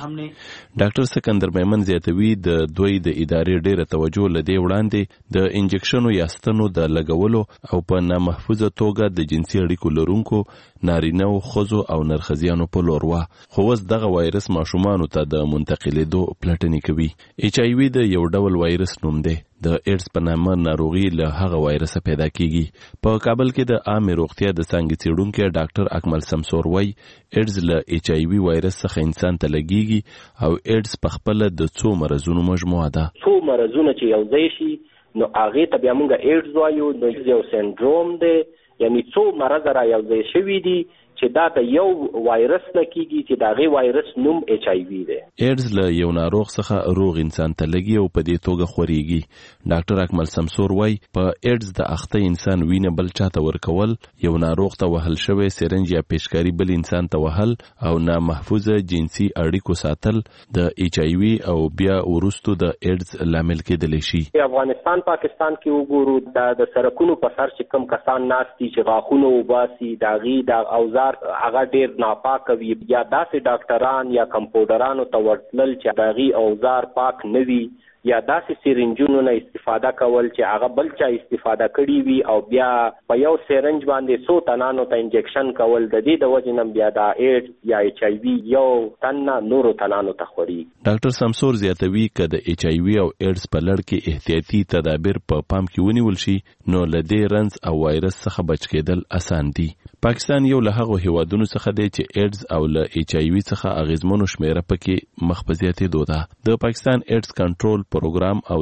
ډاکټر سکندر میمن زیاتوي د دوی د ادارې ډیره توجه له دې وړاندې د انجکشنو یا ستنو د لګولو او په نامحفوظه توګه د جنسي اړیکو لرونکو نارینه او ښځو او نرښځیانو په لور وه. خو اوس دغه وایرس ماشومانو ته د منتقلېدو پلټنې کوي. ایچ آی وی د یو ډول وایرس نوم دی. د ایډز په نامه ناروغي له هغه وایرسه پیدا کیږي. په کابل کې د عامې روغتیا د څانګې څېړونکی ډاکټر اکمل سمسور وایي ایډز له ایچ آی وی وایرس څخه انسان ته لګیږي او ایډز په خپله د څو مرضونو مجموعه ده. څو مرضونه چې یو ځای شي نو هغه ته بیا موږ ایډز وایو. نو یو سندروم دی، یعنی څو مرض را یو ځای شوي دي چې دا د یو وایرس نه کیږي چې دا غي وایرس نوم ایچ آی وی دی. ایډز له یو ناروغ څخه روغ انسان ته لګي او په دې توګه خوريږي. ډاکټر اکمل سمسور وایي په ایډز د اخته انسان وینه بل چاته ورکول، یو ناروغ ته وهل شوی سرنج یا پیشکاری بل انسان ته وهل او نامحفوظه جنسي اړیکو ساتل د ایچ آی وی او بیا ورستو د ایډز لامل کېدلی شي. افغانستان پاکستان کې وګورو د سرکونو په سر چې کم کسان ناستي چې غاښونه وباسي دا غي دا اوزار هغه ډیر ناپاک وي یا داسې ډاکټران یا کمپاوډرانو ته ورتلل چې داغي اوزار پاک نه وي یا داسې سرنجونو نه استفاده کول چې هغه بل چا استفاده کړي وي او بیا په یو سرنج باندې څو تنانو ته انجکشن کول د دې د وجې نه بیا دا ایډز یا ایچ آی وی یو تن نورو تنانو ته خوري. ډاکټر سمسور زیاتوي که د ایچ آی وی او ایډز په لړ کې احتیاطي تدابیر په پام کې ونیول شي نو له دې رنځ او وایرس څخه بچ کېدل اسان دي. پاکستان یو له هغو هیوادونو څخه دی چې ایډز او له ایچ آی وی څخه اغیزمنو شمیره پکې مخ په زیاتېدو ده. د پاکستان ایډز کنټرول پروګرام او د ملګرو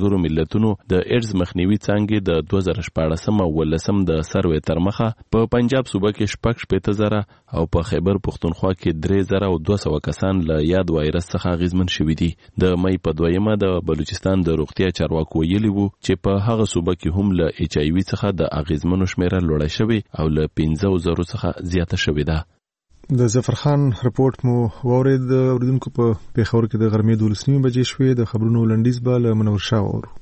ملګرو ملتونو د ایډز مخنیوي څانګې د دوه زره شپاړسم او ولسم د سروې تر مخه په پنجاب صوبه کې شپږ شپېته زره او په خیبر پښتونخوا کې درې زره او دوه سوه کسان له یاد وایرس څخه اغېزمن شوي دي. د مئی په دویمه د بلوچستان د روغتیا چارواکو ویلي وو چې په هغه صوبه کې هم له ایچ آی وي څخه د اغېزمنو شمیره لوړه شوې او له پنځه زرو څخه زیاته شوې ده. د ظفرخان رپورټ مو واورید. اوریدونکو په پیښور کې د غرمې دولس نیمې بجې شوې. د خبرونو لنډیز به له منور شاه واورو.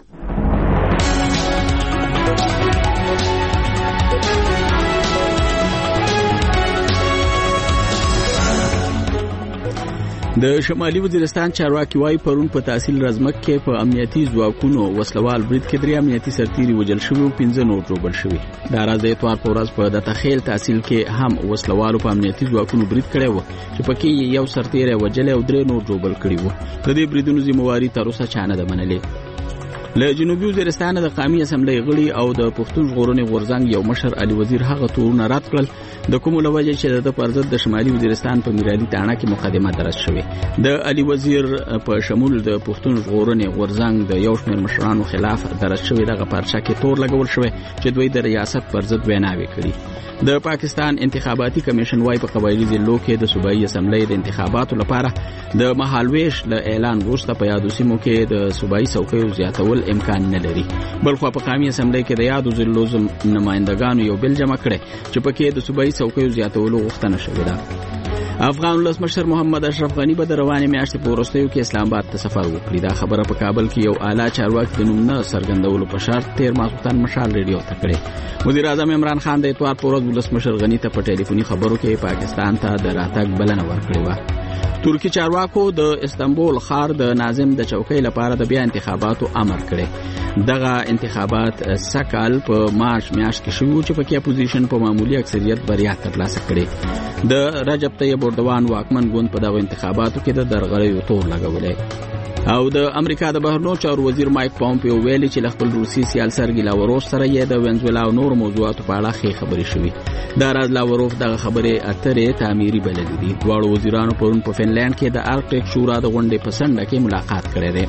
د شمالي وزیرستان چارواکي وايي پرون په تحصیل رزمک کې په امنیتي ځواکونو وسلوال برید کې درې امنیتي سرتیري وژل شوي او پنځه نور ژوبل شوي. دا راز د اتوار په ورځ په د تخیل تحصیل کې هم وسلوالو په امنیتي ځواکونو برید کړی و چې پکې یو سرتیری وژلی او درې نور ژوبل کړي وو. د دې بریدونو ذمہواري تر اوسه چا نه ده منلې. له جنوبي وزیرستان د قومي اسمبلی غړي او د پښتون ژغورنې غورځنګ یو مشر علي وزیر هغه تورونه رد کړل د کوم لوجه چې د پرځد د شمالي وزیرستان په میرالي تاڼه کې مقدمه درج شوې. د علي وزیر په شمول د پښتون ژغورنې غورځنګ د یو شمېر مشرانو خلاف درج شوې دغه پارچه کې تور لګول شوی چې دوی د ریاست پرځد ویناوي کړي. د پاکستان انتخاباتي کمیشن وايي په قبایلی ضلعو کې د صوبایي اسمبلی د انتخاباتو لپاره د مهالويش له اعلان وروسته په یادو سیمو کې د صوبایي څوکیو زیاتول امکان نه لري. بلخو په قومي اسمبلی کې د یادو ضلعو نمائندګانو یو بل جمع کړي چې پکې د صوبایي څوکیو زیاتولو غوښتنه شوې ده. افغان ولسمشر محمد اشرف غنی به د روانې میاشتې په وروستیو کې اسلام آباد ته سفر وکړي. دا خبره په کابل کې یو اعلی چارواکي د نوم نه څرګندولو په شرط تیر ماخوستان مشال ریډیو ته کړې. وزیر اعظم عمران خان د اتوار په ورځ ولسمشر غنی ته په ټلیفوني خبرو کې پاکستان ته د راتګ بلنه ورکړې وه. ترکی چارواکو د استنبول ښار د ناظم د چوکۍ لپاره د بیا انتخاباتو امر کړی. دغه انتخابات سکهال په مارچ میاشت کې شوي چې پکې اپوزیشن په معمولی اکثریت بریا ترلاسه کړې. د رجب طیب اردوان واکمن ګوند په دغه انتخاباتو کې د درغړیو تور لګولی. او د امریکا د بهرنیو چارو وزیر مایک پومپیو ویلي چې له خپل روسي سیال سرګي لاوروف سره یې د وینزویلا او نور موضوعاتو په اړه ښې خبرې شوې. دا راز لاوروف دغه خبرې اترې تعمیري بللې دي. دواړو وزیرانو پرون په فنلند کې د ارکټیک شورا د غونډې په څنډه کې ملاقات کړی دی.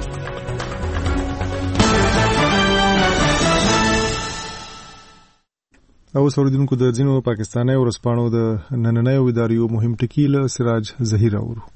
او اوریدونکو د ځینو پاکستاني ورځپاڼو د نننیو اداریو مهم ټکي له سراج ظهیر اورو.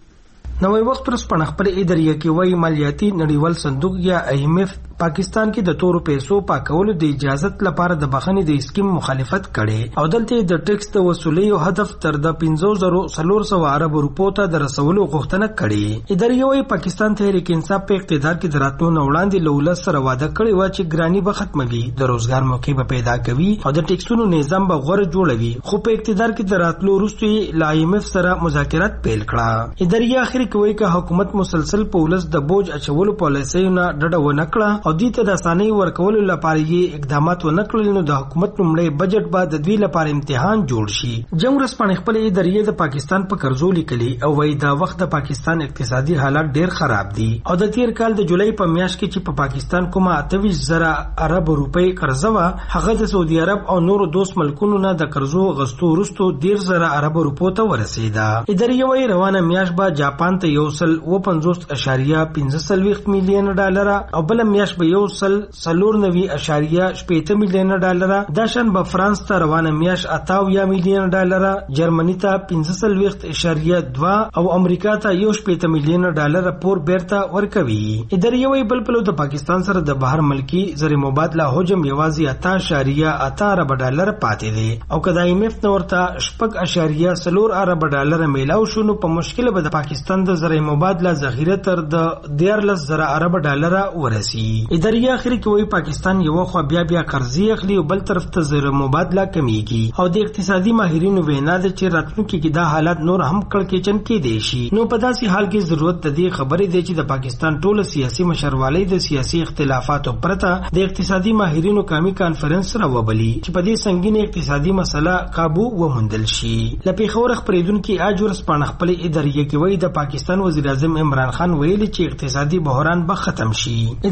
نوې وخت ورځپاڼه خپل اداریه کې وایي مالیاتي نړیوال صندوق یا آی ایم ایف پاکستان کې د تورو پیسو پاکولو د اجازت لپاره د بخښنې د اسکیم مخالفت کړي او دلته د ټیکس د وصولۍ هدف تر د پنځه زره څلور سوه ارب روپو ته د رسولو غوښتنه کړي. اداریه وایي پاکستان تحریک انصاف په اقتدار کې د راتلو نه وړاندې له ولس سره وعده کړې وه چې ګراني به ختموي، د روزګار موقع به پیدا کوي او د ټیکسونو نظام به غوره جوړوي، خو په اقتدار کې د راتلو وروسته یې له آی ایم ایف سره مذاکرات پیل کړه. اداریه اخر کې وایي که حکومت مسلسل په ولس د بوج اچولو پالیسیو نه ډډه ونه کړه او دې ته د اسانۍ ورکولو لپاره یې اقدامات ونه کړل نو د حکومت لومړی بجټ به د دوی لپاره امتحان جوړ شي. جنگ ورځپاڼې خپلې اداریې د پاکستان په قرضو لیکلي او وایي دا وخت د پاکستان اقتصادي حالات ډیر خراب دي او د تیر کال د جولای په میاشت کې چې په پاکستان کومه اته ویشت زره ارب روپۍ قرضه وه هغه د سعودي عرب او نورو دوست ملکونو نه د قرضو غستو وروسته دېرش زره ارب روپو ته ورسېده. اداریه وایي روانه میاشت به جاپان ته یو سل اوه پنځوس اشاریه پنځه څلوېښت میلیونه ډالره او بله میاشت به یو سل څلور نوي اشاریه شپېته میلیونه ډالره، دا شان به فرانس ته روانه میاشت اته اویا میلیونه ډالره، جرمني ته پنځه څلوېښت اشاریه دوه او امریکا ته یو شپېته میلیونه ډالره پور بیرته ورکوي. اداریه وایي بل پلو د پاکستان سره د بهر ملکي زر مبادله حجم یوازې اته اشاریه اته ارب ډالره پاتې دی او که د آی ایم ایف نه ورته شپږ اشاریه څلور ارب ډالره میلاو شو نو په مشکله به د پاکستان د زر مبادله ذخیره تر د دیارلس زره ارب ډالره ورسي. اداریه اخر کې وایي پاکستان یو خو بیا بیا قرضې اخلي او بل طرف ته زر مبادله کمیږي او د اقتصادي ماهرینو وینا ده چې راتلونکي کې دا حالات نور هم کړکېچن کېدی شي. نو په داسې حال کې ضرورت د دې خبرې دی چې د پاکستان ټوله سیاسي مشروالی د سیاسي اختلافاتو پرته د اقتصادي ماهرینو قومي کانفرنس راوبلي چې په دې سنگینه اقتصادي مسله قابو وموندل شي. له پیښور خپرېدونکي اج ورځپاڼه خپلې اداریه کې وایي د پاکستان وزیر اعظم عمران خان ویلي چې اقتصادي بحران به ختم شي. اداریه وایي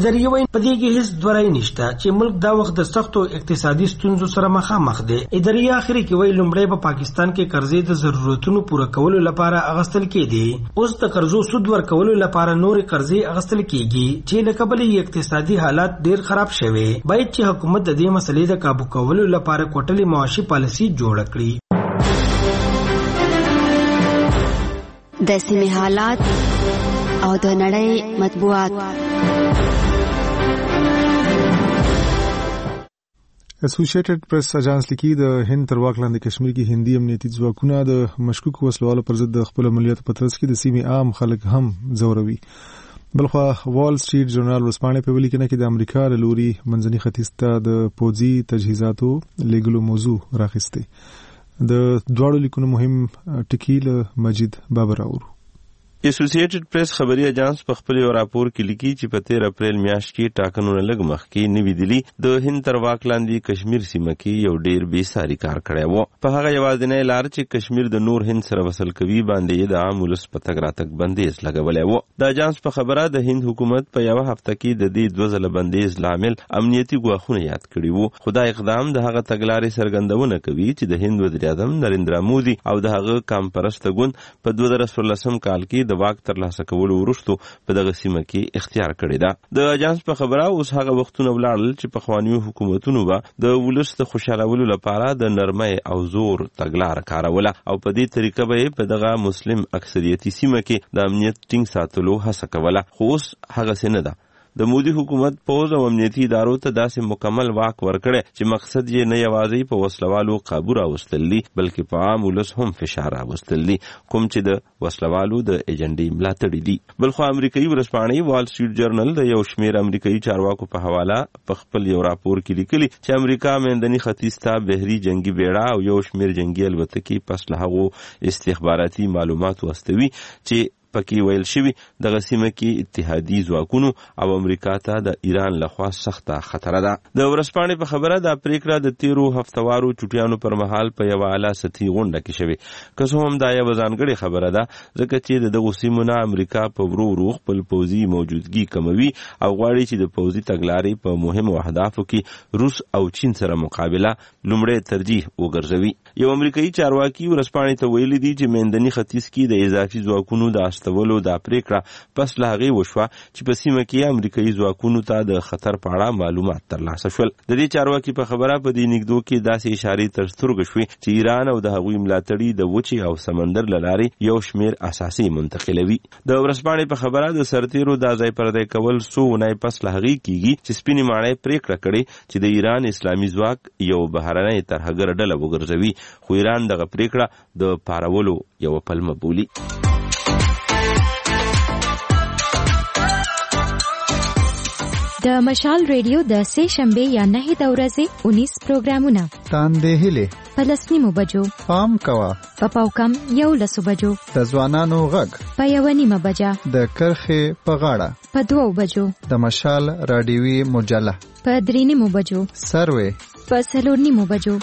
په دې کې هیڅ دوړای نشته چې ملک دا وخت د سختو اقتصادي ستونزو سره مخامخ دی. اداري اخري کې وایي لومړی په پاکستان کې قرضې د ضرورتونو پوره کولو لپاره اغستل کېدي. اوس د قرضو سود ورکولو لپاره نورې قرضې اغستل کېږي چې له کبله یې اقتصادي حالات ډیر خراب شوي. باید چې حکومت د دې مسلې د کابو کولو لپاره کوټلې معاشي پالیسي جوړه کړي. د سیمې حالات او د نړۍ مطبوعات. اسوسییټډ پریس اژانس لیکي د هند تر واک لاندې کشمیر کې هندي امنیتي ځواکونه د مشکوکو وسلوالو پر ضد د خپل عملیاتو په ترڅ کې د سیمې عام خلک هم ځوروي. بلخوا وال سټریټ ژورنال ورسپانې په ویلي کې د امریکا له لوري منځني ختیځ ته د پوځي تجهیزاتو لیږلو موضوع راخسته. د دواړو لیکونو مهم ټکی له مجید بابر اورو. اسوسییټډ پریس خبري اژانس په خپل یو راپور کې لیکي چې په تیر اپریل میاشت کې ټاکنو نه لږ مخکې نوی دلی د هند تر واک لاندې کشمیر سیمه کې یو ډیر بې ساري کار کړی و. په هغه یوازینی لار چې کشمیر د نور هند سره وصل کوي باندې د عام ولس په تګ راتګ بندیز لګولی و. د اژانس په خبره د هند حکومت په یو هفته کې د دې دوه ځله بندیز لامل امنیتي ګواښونه یاد کړي وو. خو دا اقدام د هغه تګلارې څرګندونه کوي چې د هند وزیر اعظم نریندرا مودي او د هغه کام پرسته ګوند په دوه زره څوارلسم کال کې د واک ترلاسه کولو وروسته په دغه سیمه کې اختیار کړی ده. د اژانس په خبره اوس هغه وختونه ولاړل چې په خوانیو حکومتونو به د ولس د خوشالولو لپاره د نرمۍ او زور تګلاره کاروله او په دې طریقه به په دغه مسلم اکثریتي سیمه کې د امنیت ټینګ ساتلو هڅه کوله. خو اوس هغه څه نه ده. د مودي حکومت پوز او امنیتي ادارو ته داسې مکمل واک ورکړي چې مقصد یې نه یوازې په وسلوالو قابو راوستل دي بلکې په عام ولس هم فشار راوستل دي کوم چې د وسلوالو د ایجنډې ملاتړي دي. بلخو امریکایي ورځپاڼې وال سټریټ جورنال د یو شمیر امریکایي چارواکو په حواله په خپل یو راپور کې لیکلي چې امریکا منځني ختیځ ته بحري جنگي بیړه او یو شمیر جنگي الوتکې پس له هغو استخباراتي معلومات واستوي چې پکې ویل شوی دغه سیمه کې اتحادي ځواکونو او امریکا ته د ایران لخوا سخته خطر ده. د ورځپاڼې په خبره د پریکړه د تیرو هفتوارو چټیانو پر مهال په یو اعلی سطحي غونډه کې شوی. که څه هم دا یو ځانګړې خبره ده ځکه چې دغه سیمه نه امریکا په ورو ورو خپل پوځي موجودګي کموي او غواړي چې د پوځي تګلارې په مهمو اهدافو کې روس او چین سره مقابله لومړی ترجیح وګرځوي. یو امریکایي چارواکي ورځپاڼې ته ویلي دي چې منځني ختیځ کې د اضافي ځواکونو د استولو دا پریکړه پس له هغې وشوه چې په سیمه کې امریکایي ځواکونو ته د خطر په اړه معلومات ترلاسه شول. د دې چارواکي په خبره په دې نږدو کې داسې اشارې تر سترګو شوې چې ایران او د هغوی ملاتړي د وچې او سمندر له لارې یو شمیر اساسي منتقلوي. د ورځپاڼې په خبره د سرتیرو دا ځای پردی کول څو اونۍ پس له هغې کېږي چې سپینې ماڼۍ پریکړه کړې چې د ایران اسلامي ځواک یو بهرنۍ ترهګره ډله وګرځوي خو ایران دغه پریکړه د پارولو یوه پلمه بولي. د مشال ریډیو د سه شنبه یا نه د ورځې اونیس پروګرامونه تاندې هله په لسنیمو بجو پام کوا په پاوکم یو لسو بجو د ځوانانو غږ په یو نیمه بجا د کرخه په غاړه په دوو بجو د مشال رادیوي مجله په درې نیمو بجو سروي په څلور نیمو بجو.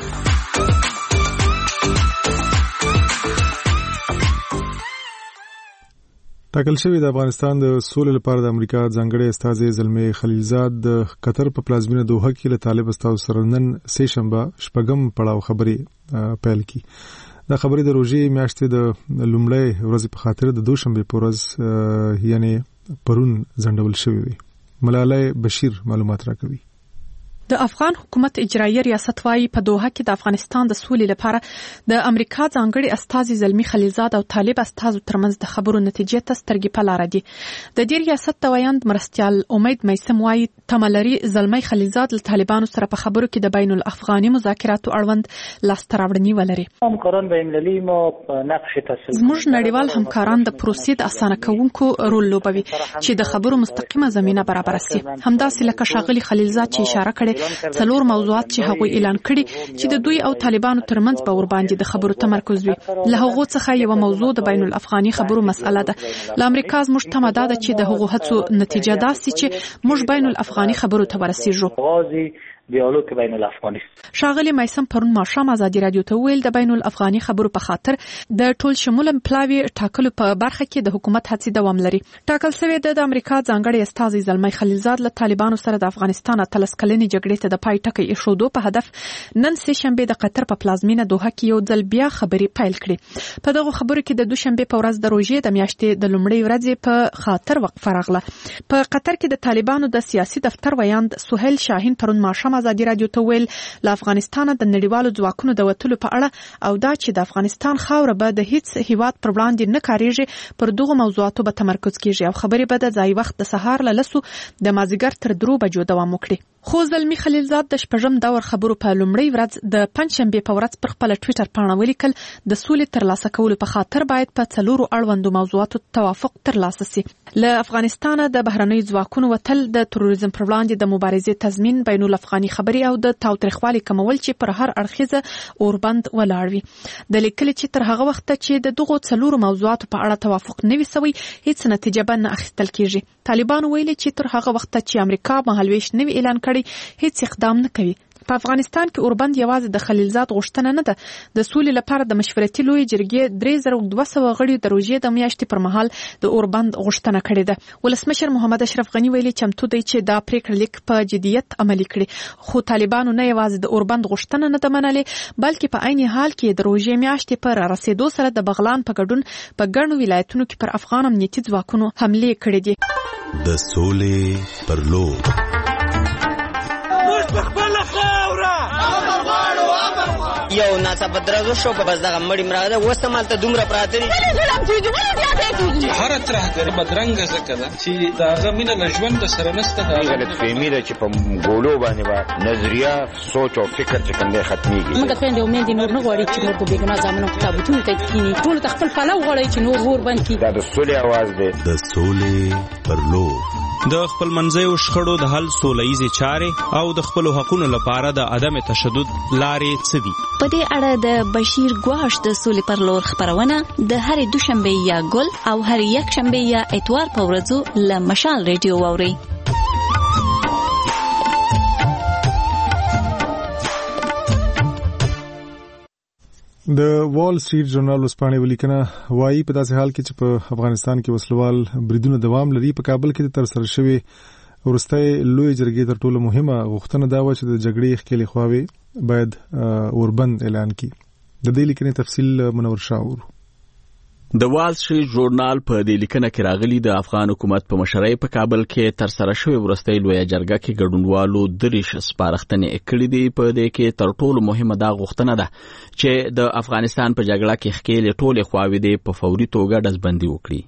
ټاکل شوی د افغانستان د سولې لپاره د امریکا ځانګړی استازی زلمی خلیلزاد د قطر په پلازمینه دوحه کې له طالب استازو سره نن سه شنبه شپږم پړاو خبرې پیل کړي. دا خبرې د روژې میاشتې د لومړۍ ورځې په خاطر د دوشنبه په ورځ یعنی پرون ځنډول شوی وي. ملالۍ بشیر معلومات راکوي. د افغان حکومت اجرایي ریاست وايي په دوحه کې د افغانستان د سولې لپاره د امریکا ځانګړي استازي زلمی خلیلزاد او طالب استازو ترمنځ د خبرو نتیجې ته سترګې په لاره دي. د دې ریاست د ویاند مرستیال امید میسم وايي تملري زلمی خلیلزاد له طالبانو سره په خبرو کې د بین الافغاني مذاکراتو اړوند لاسته راوړنې ولري. همکاران بین‌المللي ما نقش تسلیم زموږ نړیوال همکاران د پروسې د اسانه کوونکو رول لوبوي چې د خبرو مستقیمه زمينه برابر شي. همداسې لکه شاغلي خلیلزاد چې اشاره کړې څلور موضوعات چې هغوی اعلان کړي چې د دوی او طالبانو ترمنځ به ور باندې د خبرو تمرکز وي. له هغو څخه یو موضوع د بین الافغاني خبرو مسأله ده. له امریکا زموږ تمه ده چې د هغو هڅو نتیجه ده چې موږ بین الافغاني خبرو ته ورسیږو. دیالوگ بین الافغانی. ښاغلي مایسم پرون ماښام ازادي رادیو ته ویل د بین الافغاني خبرو په خاطر د ټول شموله پلاوی ټاکلو په برخه کې د حکومت هڅې دوام لري. ټاکل شوی د امریکا ځانګړي استازي زلمی خلیلزاد له طالبانو سره د افغانستان اتلس کلنې جګړې ته د پای ټکی ایښودو په هدف نن سه شنبه د قطر په پلازمینه دوحه کې یو ځل بیا خبرې پیل کړې. په دغه خبرو کې د دوشنبه په ورځ د روژې د میاشتې د لومړۍ ورځې په خاطر وقفه راغله. په قطر کې د طالبانو د سیاسي دفتر ویاند سهیل شاهین پرون ماښام ازادي رادیو ته ویل له افغانستان د نړیوالو ځواکونو د وتلو په اړه او دا چې د افغانستان خاوره به د هیڅ هیواد پر وړاندې نه کاریږي پر دغه موضوعاتو به تمرکز کیږي او خبرې به د ځای وخت د سهار له لسو د مازیګر تر درو بجو دوام وکړي. خو زلمی خلیلزاد د شپږم دور خبرو په لومړۍ ورځ د پنځشنبه په ورځ پر خپل ټوئیټر پاڼه ولیکل د سولې ترلاسه کولو په خاطر باید په څلورو اړوندو موضوعاتو توافق ترلاسه شي. له افغانستان د بهرنیو ځواکونو وتل د تروریزم پر وړاندې د مبارزې تضمین بین الافغاني خبري او د تاوتریخوالي کمول چې پر هر اړخیزه اوربند ولاړ وي. د لیکل چې تر هغه وخت چې د دغو څلورو موضوعاتو په اړه توافق نه وي سوی هیڅ نتیجه به نه اخیستل کیږي. طالبان ویلي چې تر هغه وخت چې امریکا مهالویش نه وی اعلان کړي هیڅ اقدام نه کوي. په افغانستان کې اوربند یوازې د خلیلزاد غوښتنه نه ده. د سولې لپاره د مشورتي لوی جرګې درې زره دوه سوه غړي د روژې د میاشتې پر مهال د اوربند غوښتنه کړې ده. ولسمشر محمد اشرف غني ویلي چمتو دی چې دا پریکړه لیک په جدیت عملي کړي. خو طالبانو نه یوازې د اوربند غوښتنه نه ده منلې بلکې په عین حال کې د روژې میاشتې پر رسیدو سره د بغلان په ګډون په ګڼو ولایتونو کې پر افغان امنیتي ځواکونو حملې کړې دي. د سولې پر لور یو ناڅاپه درزو شو که بس دغه مړی مراده اوس همالته دومره پراته دي. هره ترهګري بدرنګه ځکه ده چې د هغه مینه له ژونده سره نشته. غلطفهمي ده چې په ګولو باندې به نظریه سوچ او فکر چې کوم دی ختمېږي. موږ خویندې او میندې نور نه غواړي چې نور په بېګناه زامنو په تابوتونو ته کښېني. ټولو ته خپل پلو غواړي چې نور اور بند کړي. دا د سولې اواز دی. د سولې پر لور د خپل منځیو شخړو د حل سوله ییزې چارې او د خپلو حقونو لپاره د عدم تشدد لارې څه دي؟ په دې اړه د بشیر ګواش د سولې پر لور خبرونه د هرې دوشنبه یا ګل او هرې یکشنبه یا اتوار په ورځو له مشال ریډیو واورئ. د وال سټریټ ژورنال وسپانې ولیکنه وایي په داسې حال کې چې په افغانستان کې وسلوال بریدونه دوام لري په کابل کې تر سره شوی ورستۍ لوی جرګې تر ټولو مهمه غوښتنه دا و چې د جګړې ښکېلې خواوې باید اوربند اعلان کړي. د دې لیکنې تفصیل منور شاور. د وال سټریټ ژورنال په دې لیکنه کې راغلي د افغان حکومت په مشرۍ په کابل کې تر سره شوی ورستۍ لویه جرګه کې ګډونوالو دریش سپارښتنې کړې دي. په دې کې تر ټولو مهمه دا غوښتنه ده چې د افغانستان په جګړه کې ښکېلې ټولې خواوې دې په فوري توګه ډزبندي وکړي.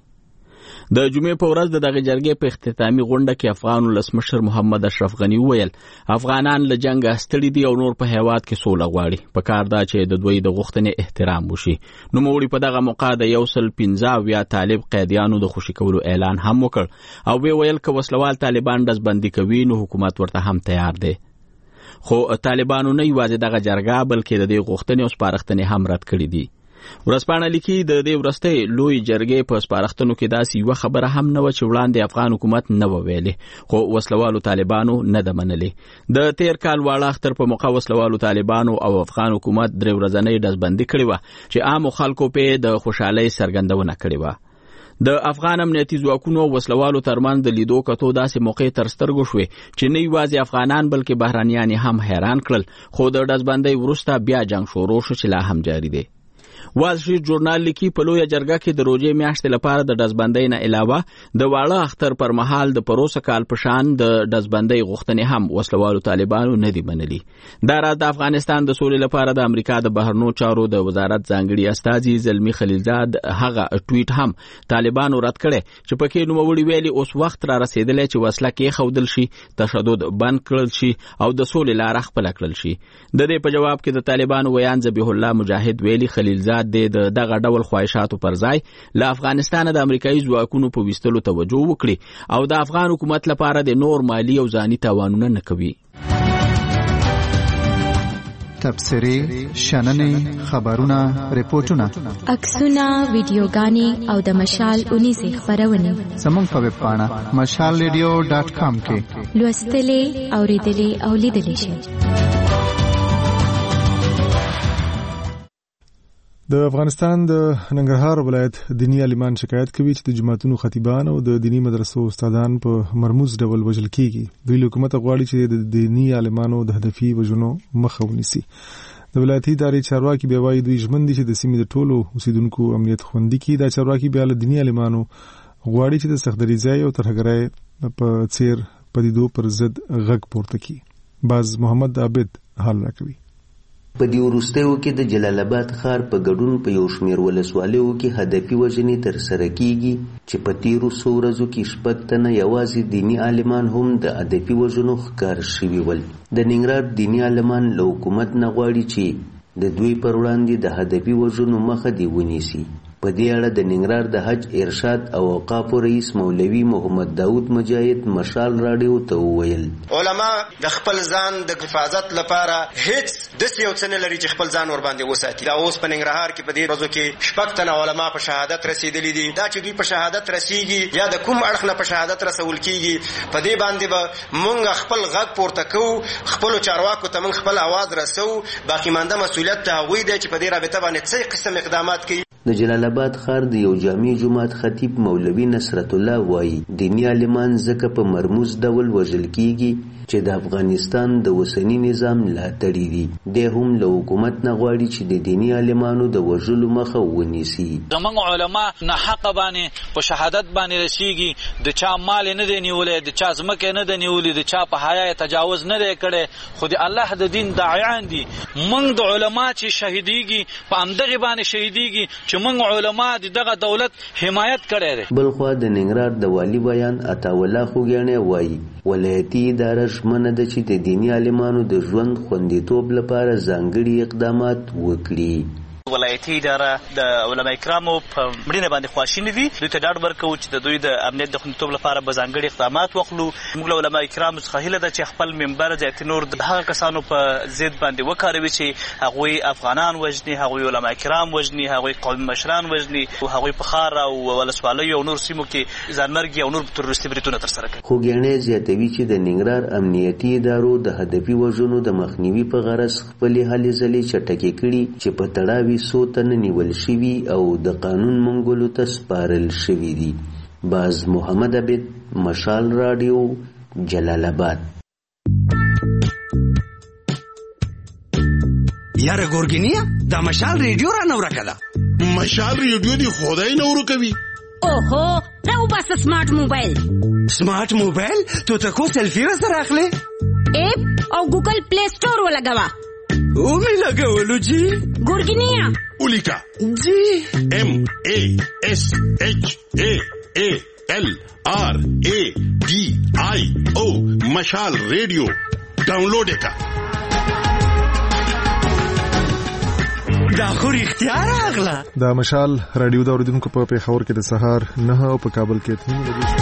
د جمعې په ورځ د دغه جرګې په اختتامي غونډه کې افغان ولسمشر محمد اشرف غني وویل افغانان له جنګه ستړي دي او نور په هیواد کې سوله غواړي. په کار دا چې د دوی د غوښتنې احترام وشي. نوموړي په دغه موقع د یو سل پنځه اویا طالب قیدیانو د خوشي کولو اعلان هم وکړ او وی ویل که وسلوال طالبان ډزبندي کوي نو حکومت ورته هم تیار دی. خو طالبانو نه یوازې دغه جرګه بلکې د دې غوښتنې او سپارښتنې هم رد کړې دي. ورځپاڼه لیکي د دې ورستۍ لوی جرګې په سپارښتنو کې داسې یوه خبره هم نه وه چې وړاندې افغان حکومت نه و ویلې خو وسلوالو طالبانو نه ده منلې. د تیر کال واړه اختر په موقع وسلوالو طالبانو او افغان حکومت درې ورځنۍ ډزبندي کړې وه چې عامو خلکو پې د خوشحالۍ څرګندونه کړې وه. د افغان امنیتي ځواکونو او وسلوالو ترمنځ د لیدو کتو داسې موقع تر سترګو شوې چې نه یوازې افغانان بلکې بهرنیان هم حیران کړل. خو د ډزبندۍ وروسته بیا جنګ شروع شو چې لا هم جاري دی. وال سټریټ ژورنال لیکي په لویه جرګه کې د روژې میاشتې لپاره د ډزبندۍ نه علاوه د واړه اختر پر مهال د پروسه کال په شان د ډزبندۍ غوښتنې هم وسلوالو طالبانو نه دي منلي. دا راز د افغانستان د سولې لپاره د امریکا د بهرنیو چارو د وزارت ځانګړي استازي زلمی خلیلزاد هغه ټویټ هم طالبانو رد کړی چې پکې نوموړي ویلي اوس وخت را رسېدلی چې وسله کېښودل شي تشدد بند کړل شي او د سولې لاره خپله کړل شي. د دې په جواب کې د طالبانو ویان ذبیح الله مجاهد ویلي خلیلزاد د دغه ډول خواهشاتو پر ځای له افغانستان د امریکایي ځواکونو په ویستلو توجه وکړي او د افغان حکومت لپاره د نور مالی او ځاني تاوانونه نه کوي. تبصرې شننې خبرونه ریپورتونه عکسونه ویډیوګانې او د مشال اونیزې خبرونه زموږ په ویب پاڼه مشال ریډیو ډاټ کام کې لوستلې اوریدلې او لیدلې شئ. د افغانستان د ننګرهار ولایت دینی عالمان شکایت کوي چې د جماعتونو خطیبان او د دینی مدرسو استادان په مرموز ډول وژل کیږي. دوی له حکومت غواړي چې د دینی عالمانو د هدفي وژنو مخه ونیسي. د ولایتي ادارې چارواکي بیا وایي دوی ژمن دي چې د سیمې د ټولو اوسیدونکو امنیت خوندي کړي. دا چارواکي بیا له دینی عالمانو غواړي چې د سختدریځۍ او ترهګرۍ په څیر پدیدو پر ضد غږ پورته کړي. باز محمد عابد حال راکوي. په دې وروستیو کې د جلال آباد ښار په ګډون په یو شمېر ولسوالیو کې هدفي وژنې ترسره کیږي چې په تیرو څو ورځو کې شپږ تنه یوازې دیني عالمان هم د هدفي وژنو ښکار شوي ول. د ننګرهار دیني عالمان له حکومت نه غواړي چې د دوی پر وړاندې د هدفي وژنو مخه دې ونیسي. په دې اړه د ننګرهار د حج ارشاد او اوقافو رئیس مولوي محمد داود مجاهد مشال راډیو ته وویل علما د خپل ځان د حفاظت لپاره هیڅ داسې یو څه نه لري چې خپل ځان ور باندې وساتي. دا اوس په ننګرهار کې په دې ورځو کې شپږ تنه علما په شهادت رسیدلي دي. دا چې دوی په شهادت رسیږي یا د کوم اړخ نه په شهادت رسول کیږي په دې باندې به مونږ خپل غږ پورته کوو، خپل چارواکو ته مونږ خپل आवाज رسو. باقی مانده مسؤلیت ته هغوی دی چې په دې رابطه باندې څه قسم اقدامات کوي. د جلال آباد ښار د یو جامع جماعت خطیب مولوي نصرت الله وایي دیني عالمان ځکه په مرموز ډول وژل کیږي چې د افغانستان د اوسني نظام ملاتړي دي. دی هم له حکومت نه غواړي چې د دیني عالمانو د وژلو مخه ونیسي. زموږ علما نه حق باندې په شهادت باندې رسیږي، د چا مال نه دی نیولې، د چا ځمکه نه دی نیولې، د چا په حیا تجاوز نه دی کړی، خو د الله د دین داعیان دي. موږ د علما چې شهیدیږي په همدغه باندې شهیدیږي چې موږ علما د دغه دولت حمایت کړی دی. بل خو د ننګرهار د والی بیان عطاوالله خوږیاڼی وایي ولایتي اداره ژمنه ده چې د دیني عالمانو د ژوند خوندیتوب لپاره ځانګړي اقدامات وکړي. ولایتي اداره د علماء کرامو په مړینه باندې خواشیني دي. دوی ته ډاډ ورکوو چې د دوی د امنیت د خوندیتوب لپاره به ځانګړي اقدامات وکړو. موږ له علماء کرامو څخه هیله ده چې خپل منبر زیاتې نور د هغه کسانو په ضد باندې وکاروي چې هغوی افغانان وژني، هغوی علماء کرام وژني، هغوی قومي مشران وژني او هغوی په ښار او ولسوالیو او نور سیمو کې ځانمرګي او نور تروریستي بریدونه ترسره کوي. خوږیاڼی زیاتوي چې د ننګرهار امنیتي ادارو د هدفي وژنو د مخنیوي په غرض خپلې هلې ځلې چټکې کړي چې په تړاو څو تنه نیول شوي او د قانون منګولو ته سپارل شوي دي. باز محمد عبد مشال راډیو جلال آباد. یاره ګورګینیا دا مشال ریډیو را نو راکړه. مشال ریډیو دی خدای نو ورکوي. اوهو راو بس سمارټ موبایل. سمارټ موبایل تو ته کو سیلفی را سره اخلي؟ اپ او ګوګل پلی سٹور ولګوا. او می لګولو جی ګورګینیا اولیکا جی ایم ای ایس ایچ ای ای ایل آر ای ڈی آئی او مشال ریڈیو ډاونلوډ کا. دا خو رښتیا راغله. دا مشال رادیو د اوریدونکو په پیښور کې د سهار نه او په کابل کې اته نیمه بجې.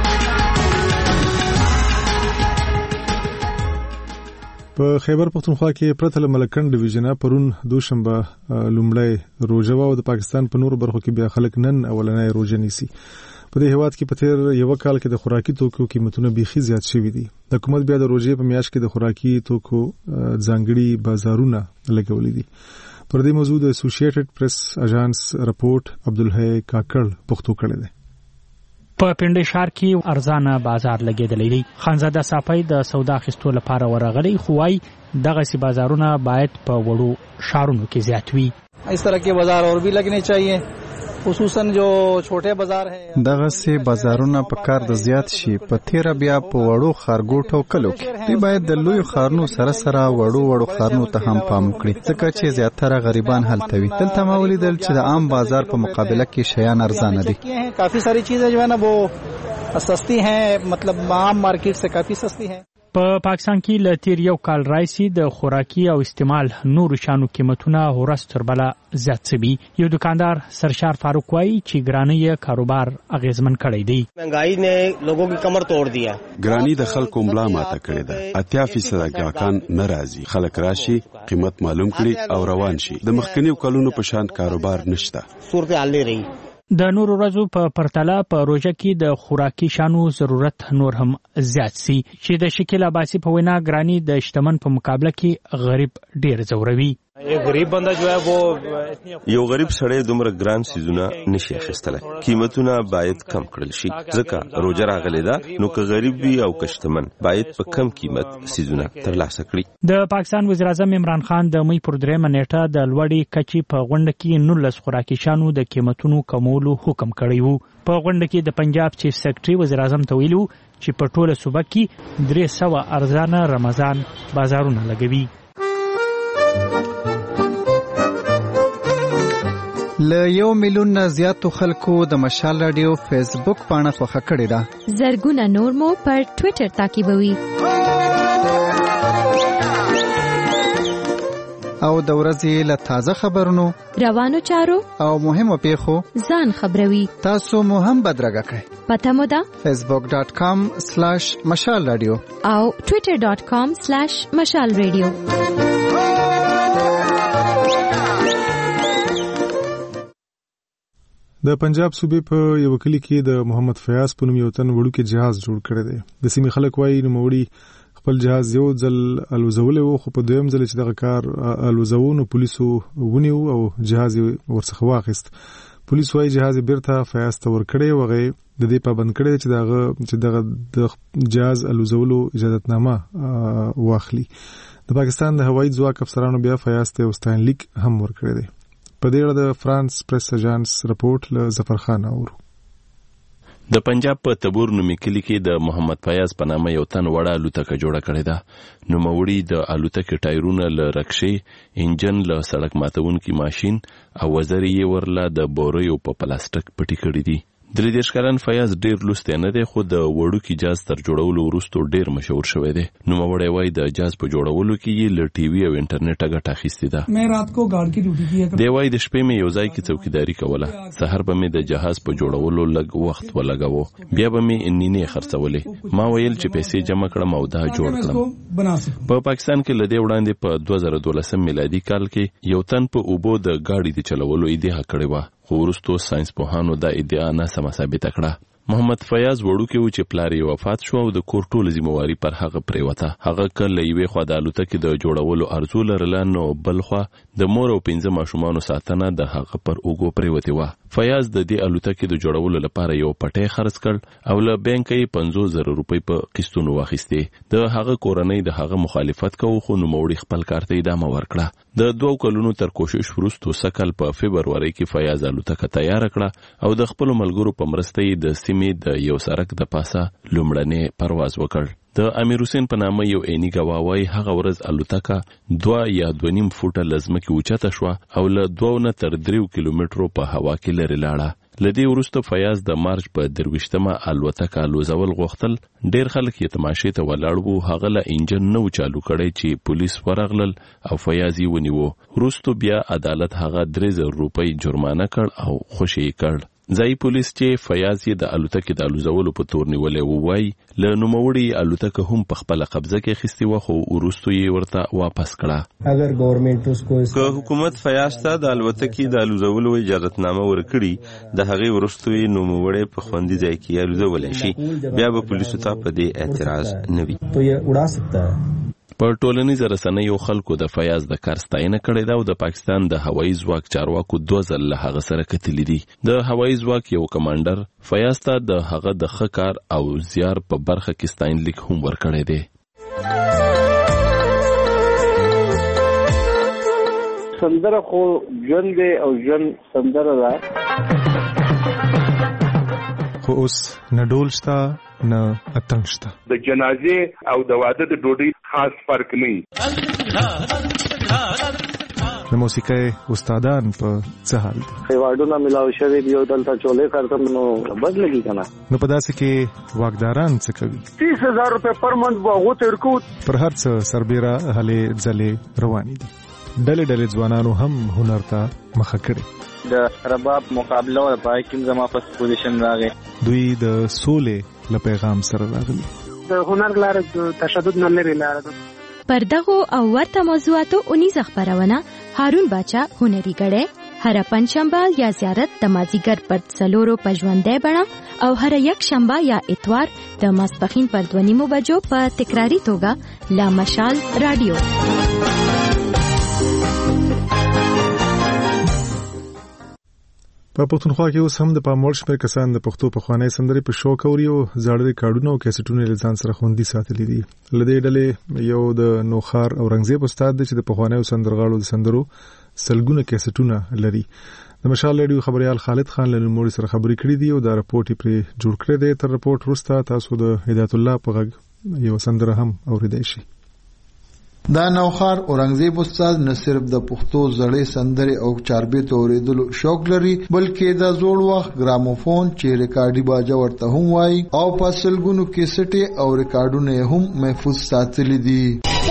په خیبر پختونخوا کې پرته له ملکن ډیویژن پرون دوشنبه لومړی روزه و او د پاکستان په نورو برخو کې بیا خلک نن اولنۍ روزه نیسي. په دې هیواد کې په تیر یو کال کې د خوراکي توکو قیمتونه بیخي زیات شوي دي. حکومت بیا د روزې په میاشت کې د خوراکي توکو ځانګړي بازارونه لګولې دي. پر دې موضوع د اسوسییټډ پریس اژانس رپورټ عبدالحی کاکړ پښتو کړی دی. په پنډي ښار کې ارزانه بازار لګیدلی دی. خانزاده صافی د سودا اخیستو لپاره ورغلی، خو وايي دغسې بازارونه باید په وړو ښارونو کې زیات وي. اس طرح کے بازار اور بھی لگنے چاہیے، خصوصا جو چھوٹے بازار ہیں. دغه سي بازارونه په کار د زیات شي په تیر بیا په وړو خارګوټو کلو کې. دی باید د لوی خارنو سره سره وړو وړو خارنو ته هم پام وکړي، ځکه چې زیاتره غریبان هلته وي. دلته ما ولیدل چې د عام بازار په مقابله کې شیان ارزانه دي. کافی ساری چیزیں جو ہے نا وہ سستی ہیں، مطلب عام مارکیٹ سے کافی سستی ہیں. په پاکستان کې له تیر یو کال راځي د خوراکي او استعمال نورو شانو قیمتونه ورځ تر بله زیات شوي. یو دکاندار سرشار فاروق وایي چې ګرانۍ کاروبار اغیزمن کړی دی. महंगाई ने लोगों की कमर तोड़ दिया. ګرانی د خلکو ملا ماته کړې ده. اتیا فیصد ګاهکان ناراضي. خلک راشي قیمت معلوم کړي او روان شي. د مخکنیو کلونو په شان کاروبار نشته. صورت حال نه رہی. د نورو ورځو په پرتله په روژه کې د خوراکي شانو ضرورت نور هم زیات سي چې د شکیل عباسي په وینا ګرانی د شتمن په مقابله کې غریب ډیر ځوروي. یو غریب سړی دومره ګران سیزونه نشي اخیستلی. قیمتونه باید کم کړل شي ځکه روژه راغلی ده نو که غریب وي او کشتمن باید په کم قیمت سیزونه ترلاسه کړي. د پاکستان وزیر اعظم عمران خان د مې پر درېیمه نیټه د لوړې کچې په غونډه کې نولس خوراکي شانو د قیمتونو کمولو حکم کړی وو. په غونډه کې د پنجاب چیف سیکرټري وزیر اعظم ته ویلو چې په ټوله صوبه کې درې سوه ارزانه رمضان بازارونه لګوي. له یو میلیون نه زیاتو خلکو د مشال رادیو فیسبوک پاڼه خوښه کړې ده. زرګونه نور مو پر ټویټر تعقیبوي. او د ورځې له تازه خبرونو، روانو چارو او مهمو پیښو ځان خبروي. تاسو مو هم بدرګه کړئ. پته مو ده فیسبوک ډاټ کام سلاش مشال رادیو او ټویټر ډاټ کام سلاش مشال رادیو. د پنجاب صوبې په یو کلی کې د محمد فیاض په نوم یو تن وړوکی جهاز جوړ کړی دی. د سیمې خلک وایي نوموړي خپل جهاز یو ځل الوزولی و، خو په دویم ځل چې دغه کار الوزوو نو پولیسو ونیو او جهاز یې ورڅخه واخیست. پولیس وایي جهاز یې بیرته فیاض ته ورکړی و، هغه د دې پابند کړی چې دغه چې دغه د جهاز الوزولو اجازتنامه واخلي. د پاکستان د هوایي ځواک افسرانو بیا فیاض ته یو ستاینلیک هم ورکړی دی. په دې اړه د فرانس پریس اژانس رپورټ له ظفر خان اورو. د پنجاب په تبور نومي کلی کې د محمد فیاض په نامه یو تن وړه الوتکه جوړه کړې ده. نوموړي د الوتکې ټایرونه له رکشې، انجن له سړک ماتونکي ماشین او وزرې یې ورله د بوریو په پلاستیک پټي کړي دي. درې دېرش کلن فیاض ډېر لوستی نه دی، خو د وړوکي جاز تر جوړولو وروستو ډېر مشهور شوی دی. نوموړی وایي د جاز په جوړولو کې یې له ټي وي او انټرنیټه ګټه اخیستې ده. دی وایي د شپې مې یو ځای کې څوکیداري کوله، سهار به مې د جهاز په جوړولو لږ وخت ولګاوه، بیا به مې نینې خرڅولې. ما ویل چې پیسې جمع کړم او دا جوړ کړم. په پاکستان کې له دې وړاندې په دوه زره دولسم میلادي کال کې یو تن په اوبو د گاډي د چلولو ادعا کړې وه، خو وروستو ساینس پوهانو دا ادعا ناسمه ثابته کړه. محمد فیاض وړوکی و چې پلار یې وفات شو او د کور ټوله ذمہواري پر هغه پرېوته. هغه که له یوې خوا د الوتکې د جوړولو ارزو لرله نو بل خوا د مور او پنځه ماشومانو ساتنه د هغه پر اوږو پرېوتې وه. فیاض د دې الوتکې د جوړولو لپاره یو پټی خرڅ کړ او له بانکه یې پنځوس زره روپۍ په قسطونو واخیستې. د هغه کورنۍ د هغه مخالفت کوو، خو نوموړي خپل کار ته ادامه ورکړه. د دوو کلونو تر کوشش وروستو سکل په فبروري کې فیاض الوتکه تیار کړه او د خپل ملګرو په مرسته یې د سیمې د یو سړک د پاسه لومړنی پرواز وکړ. د امیر حسین په نامه یو عیني ګواه وایي هغه ورځ الوتکه دوه یا دوه نیم فوټه له ځمکې اوچته شوه او له دوو نه تر دریو کیلومترو په هوا کې لرې لاړه. له دې وروسته فیاض د مارچ په درویشتمه الوتکه الوزول غوښتل. ډېر خلک یې تماشې ته ولاړ وو. هغه له انجن نه و چالو کړی چې پولیس ورغلل او فیاض یې ونیوه. وروستو بیا عدالت هغه درې زره روپۍ جرمانه کړ او خوشي یې کړ. ځایي پولیس چې فیاض یې د الوتکې د الوزولو په تور نیولی و وایي له نوموړي الوتکه هم په خپله قبضه کې اخیستې وه، خو وروستو یې ورته واپس کړه. که حکومت فیاض ته د الوتکې د الوزولو اجازتنامه ورکړي، د هغې وروستو یې نوموړی په خوندي ځای کې الوزولی شي، بیا به پولیسو ته په دې اعتراض نه وي. په ټولنیزو رسنیو خلکو د فیاض د کار ستاینه کړې ده او د پاکستان د هوایي ځواک چارواکو دوه ځل له هغه سره کتلي دي. د هوایي ځواک یو کمانډر فیاض ته د هغه د ښه کار او زیار په برخه کې ستاینلیک هم ورکړی دی. سندره خو ژوند دی او ژوند سندره ده، خو اوس نه ډول شته نه اتڼ شته. د جنازې او د واده د ډوډۍ خاص فرق نه د موسیقۍ استادان په څه حال دي. ایوارډونه ملاو شوي دي او دلته چولې خرڅم نو بد لګي کنه. نو په داسې کې واکداران څه کوي؟ تیس هزار روپے پر منت باغو ترکو پر هر څه سربېره هلې ځلې روانې دي. ډلې ډلې ځوانانو هم هنر ته مخه کړې. د رباب مقابله او پای کې زما په پوزیشن راغی. دوی د سولې له پیغام سره راغلي. د هنر لاره د تشدد نه لري لاره ده. پر دغو او ورته موضوعاتو اونیزه خبرونه هارون باچا هنري غړې هر پنځشنبه یا زیارت د مازیګر پر څلورو پژوندې بڼه او هر یک شنبه یا اتوار د ماسپخین پر دوه نیمو بجو په تکراری توګه لا مشال رادیو. په پښتونخوا کې اوس هم د پاموړ شمېر کسان د پښتو پخوانۍ سندرې په شوق اوري او زاړه ریکارډونه او کیسټونه له ځان سره خوندي ساتلي دي. له دې ډلې یو د نوخار اورنګزیب استاد دی چې د پخوانیو سندرغاړو د سندرو سلګونه کیسټونه لري. د مشال رادیو خبريال خالد خان له نوموړي سره خبرې کړې دي او دا رپورټ یې پرې جوړ کړی دی. تر رپورټ وروسته تاسو د هدایت الله په غږ یو سندره هم اوریدئ شي. دا نوخار اورنګزیب استاد نه صرف د پښتو زړې سندرې او چاربیت اوریدلو شوق لري بلکې د زوړ وخت ګراموفون چې ریکارډي باجه ورته هم وایي او په سلګونو کیسټې او ریکارډونه هم محفوظ ساتلي دي.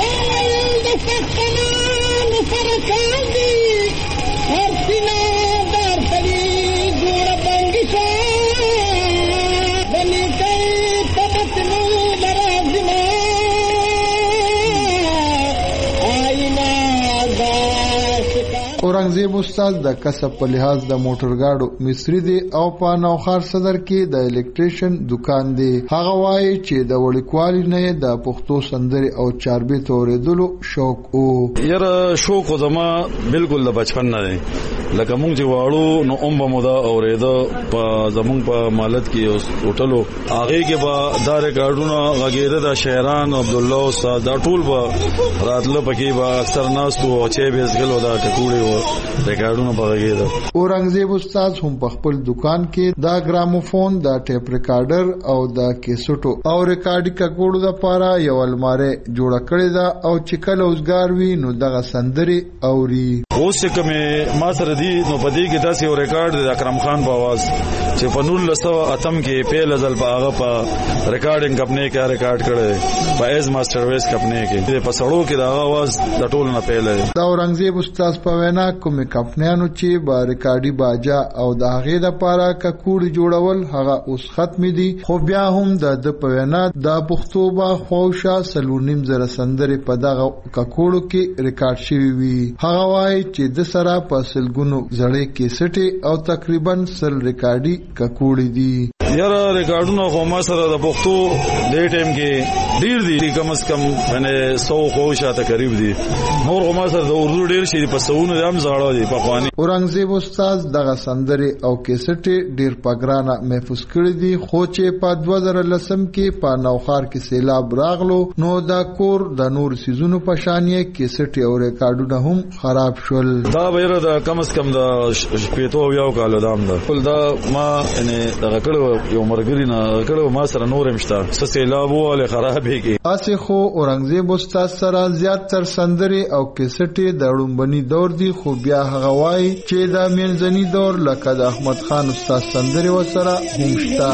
اورنګزیب استاد د کسب په لحاظ د موټرګاډو مصری دی او په نوخار صدر کې د الکتریشن دکان دی. هغه وایي چې د وړکوالي نه د پښتو سندرې او چاربیت اوریدلو شوق او یره شوق زما بالکل د بچپن نه دی. لکه مونږ چې واړو نو اومبه مودا اوریدو په زمونږ په مالت کې اوس هوټلو هغه کې به دا ریکارډونه غږیده د شهران عبد الله استاد دا ټول به راتله پکې به اکثر ناس تو چې به زګلو دا ټکوړي ریکارډونه بغیده. اورنګزیب استاد هم په خپل دکان کې دا ګراموفون دا ټیپ ریکارډر او دا کیسټو او ریکارډي کګوړو لپاره یو الماره جوړ کړی دا او چې کله اوسګار وی نو دغه سندري اوري. اوس کومه ما سره دی نو پدې کې تاسو یو ریکارډ د اکرم خان په आवाज چې په نور لسو اتم کې پیل ازل په هغه په ریکارډینګ کمپنی کې ریکارډ کړی په ایز ماستر ویس کمپنی کې په سړو کې دا आवाज د ټول نه پیل دی. دا اورنګزیب استاد په وینا کومه کمپنیانو چې با ریکارډي باجا او د هغه د لپاره ککوړ جوړول هغه اوس ختم دي خو بیا هم د د په وینا د پښتو با خوشا سلونیم زره سندرې په دغه ککوړو کې ریکارډ شوی وي. هغه وایي چې د سره په سلګونو زړې کیسټي او تقریبا سل ریکارډي ککوړې دي. یاره ریکارډونه خو ما سره د پښتو د ټیم کې ډیر دي کم از کم باندې سو خو شاته قریب دي. نور خو ما سره د اردو ډیر شي په سونو هم زړه دي په خواني. اورنګزیب استاد دغه سندرې او کیسټي ډیر پګرانه محفوظ کړې دي خو چې په دوه زره لسم کې په نوخار کې سیلاب راغلو نو دا کور د نور سيزونو په شانې کیسټي او ریکارډونه هم خراب شول. دا بیره د کم از کم د شپېتو یو کال دام ده ول دا ما نه دغه کړو یو مرګري نه کړو ما سره نورم شته سیلاب وله خرابې کې. اسه خو اورنګزیب استاد سره زیات تر سندرې او کیسټي د لومبني دور دي خو بیا هغه وایي چې دا منځني دور لکه د احمد خان استاد سندرې وسره هم شته.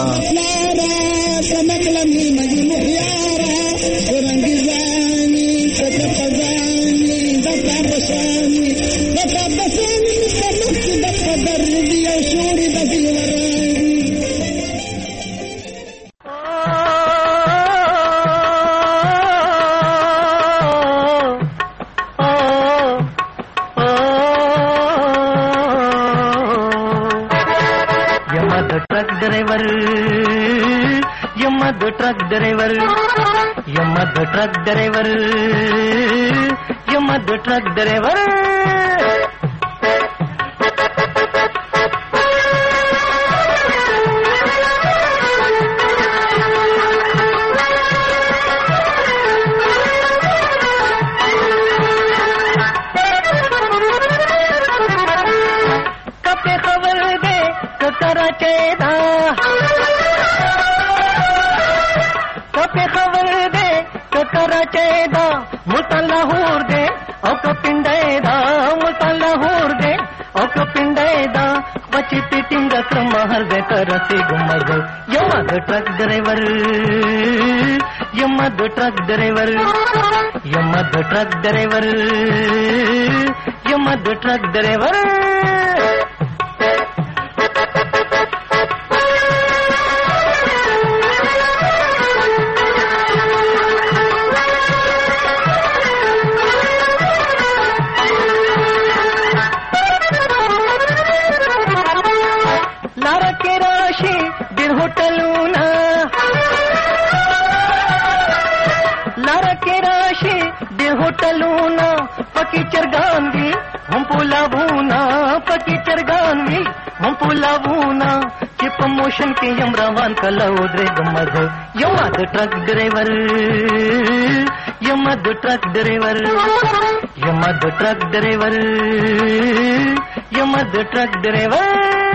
ट्रक ड्राइवर यमद ट्रक ड्राइवर यमद ट्रक ड्राइवर कपे खबर दे कतरा चेदा खबर दे तो कराचे दा मुतल्ला हूर दे और कपिंडे दा मुतल्ला ټینګ کړم هر ځای ته رسېږم زه یمه د ټرک ډرایور یمه د ټرک ډرایور یمه د ټرک ډرایور یمه د ټرک ډرایور होटलूना पकी चरगान भी हम पुलावूना पकी चरगान भी हम पुलावूना कि प्रमोशन के यम रवान कला उदरे गमज यमा द ट्रक ड्राइवर यमा द ट्रक ड्राइवर यमा द ट्रक ड्राइवर यमा द ट्रक ड्राइवर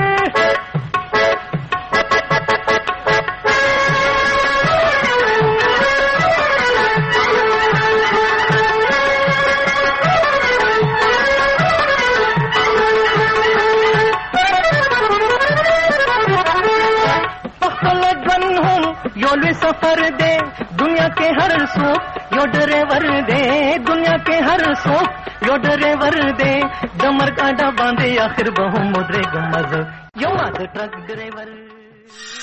सफर दे दुनिया के हर सोप यो ड्राइवर दे दुनिया के हर सोप यो ड्राइवर दे डमर कांडा बांधे आखिर बहु मुद्रे गमज यो आद ट्रक ड्राइवर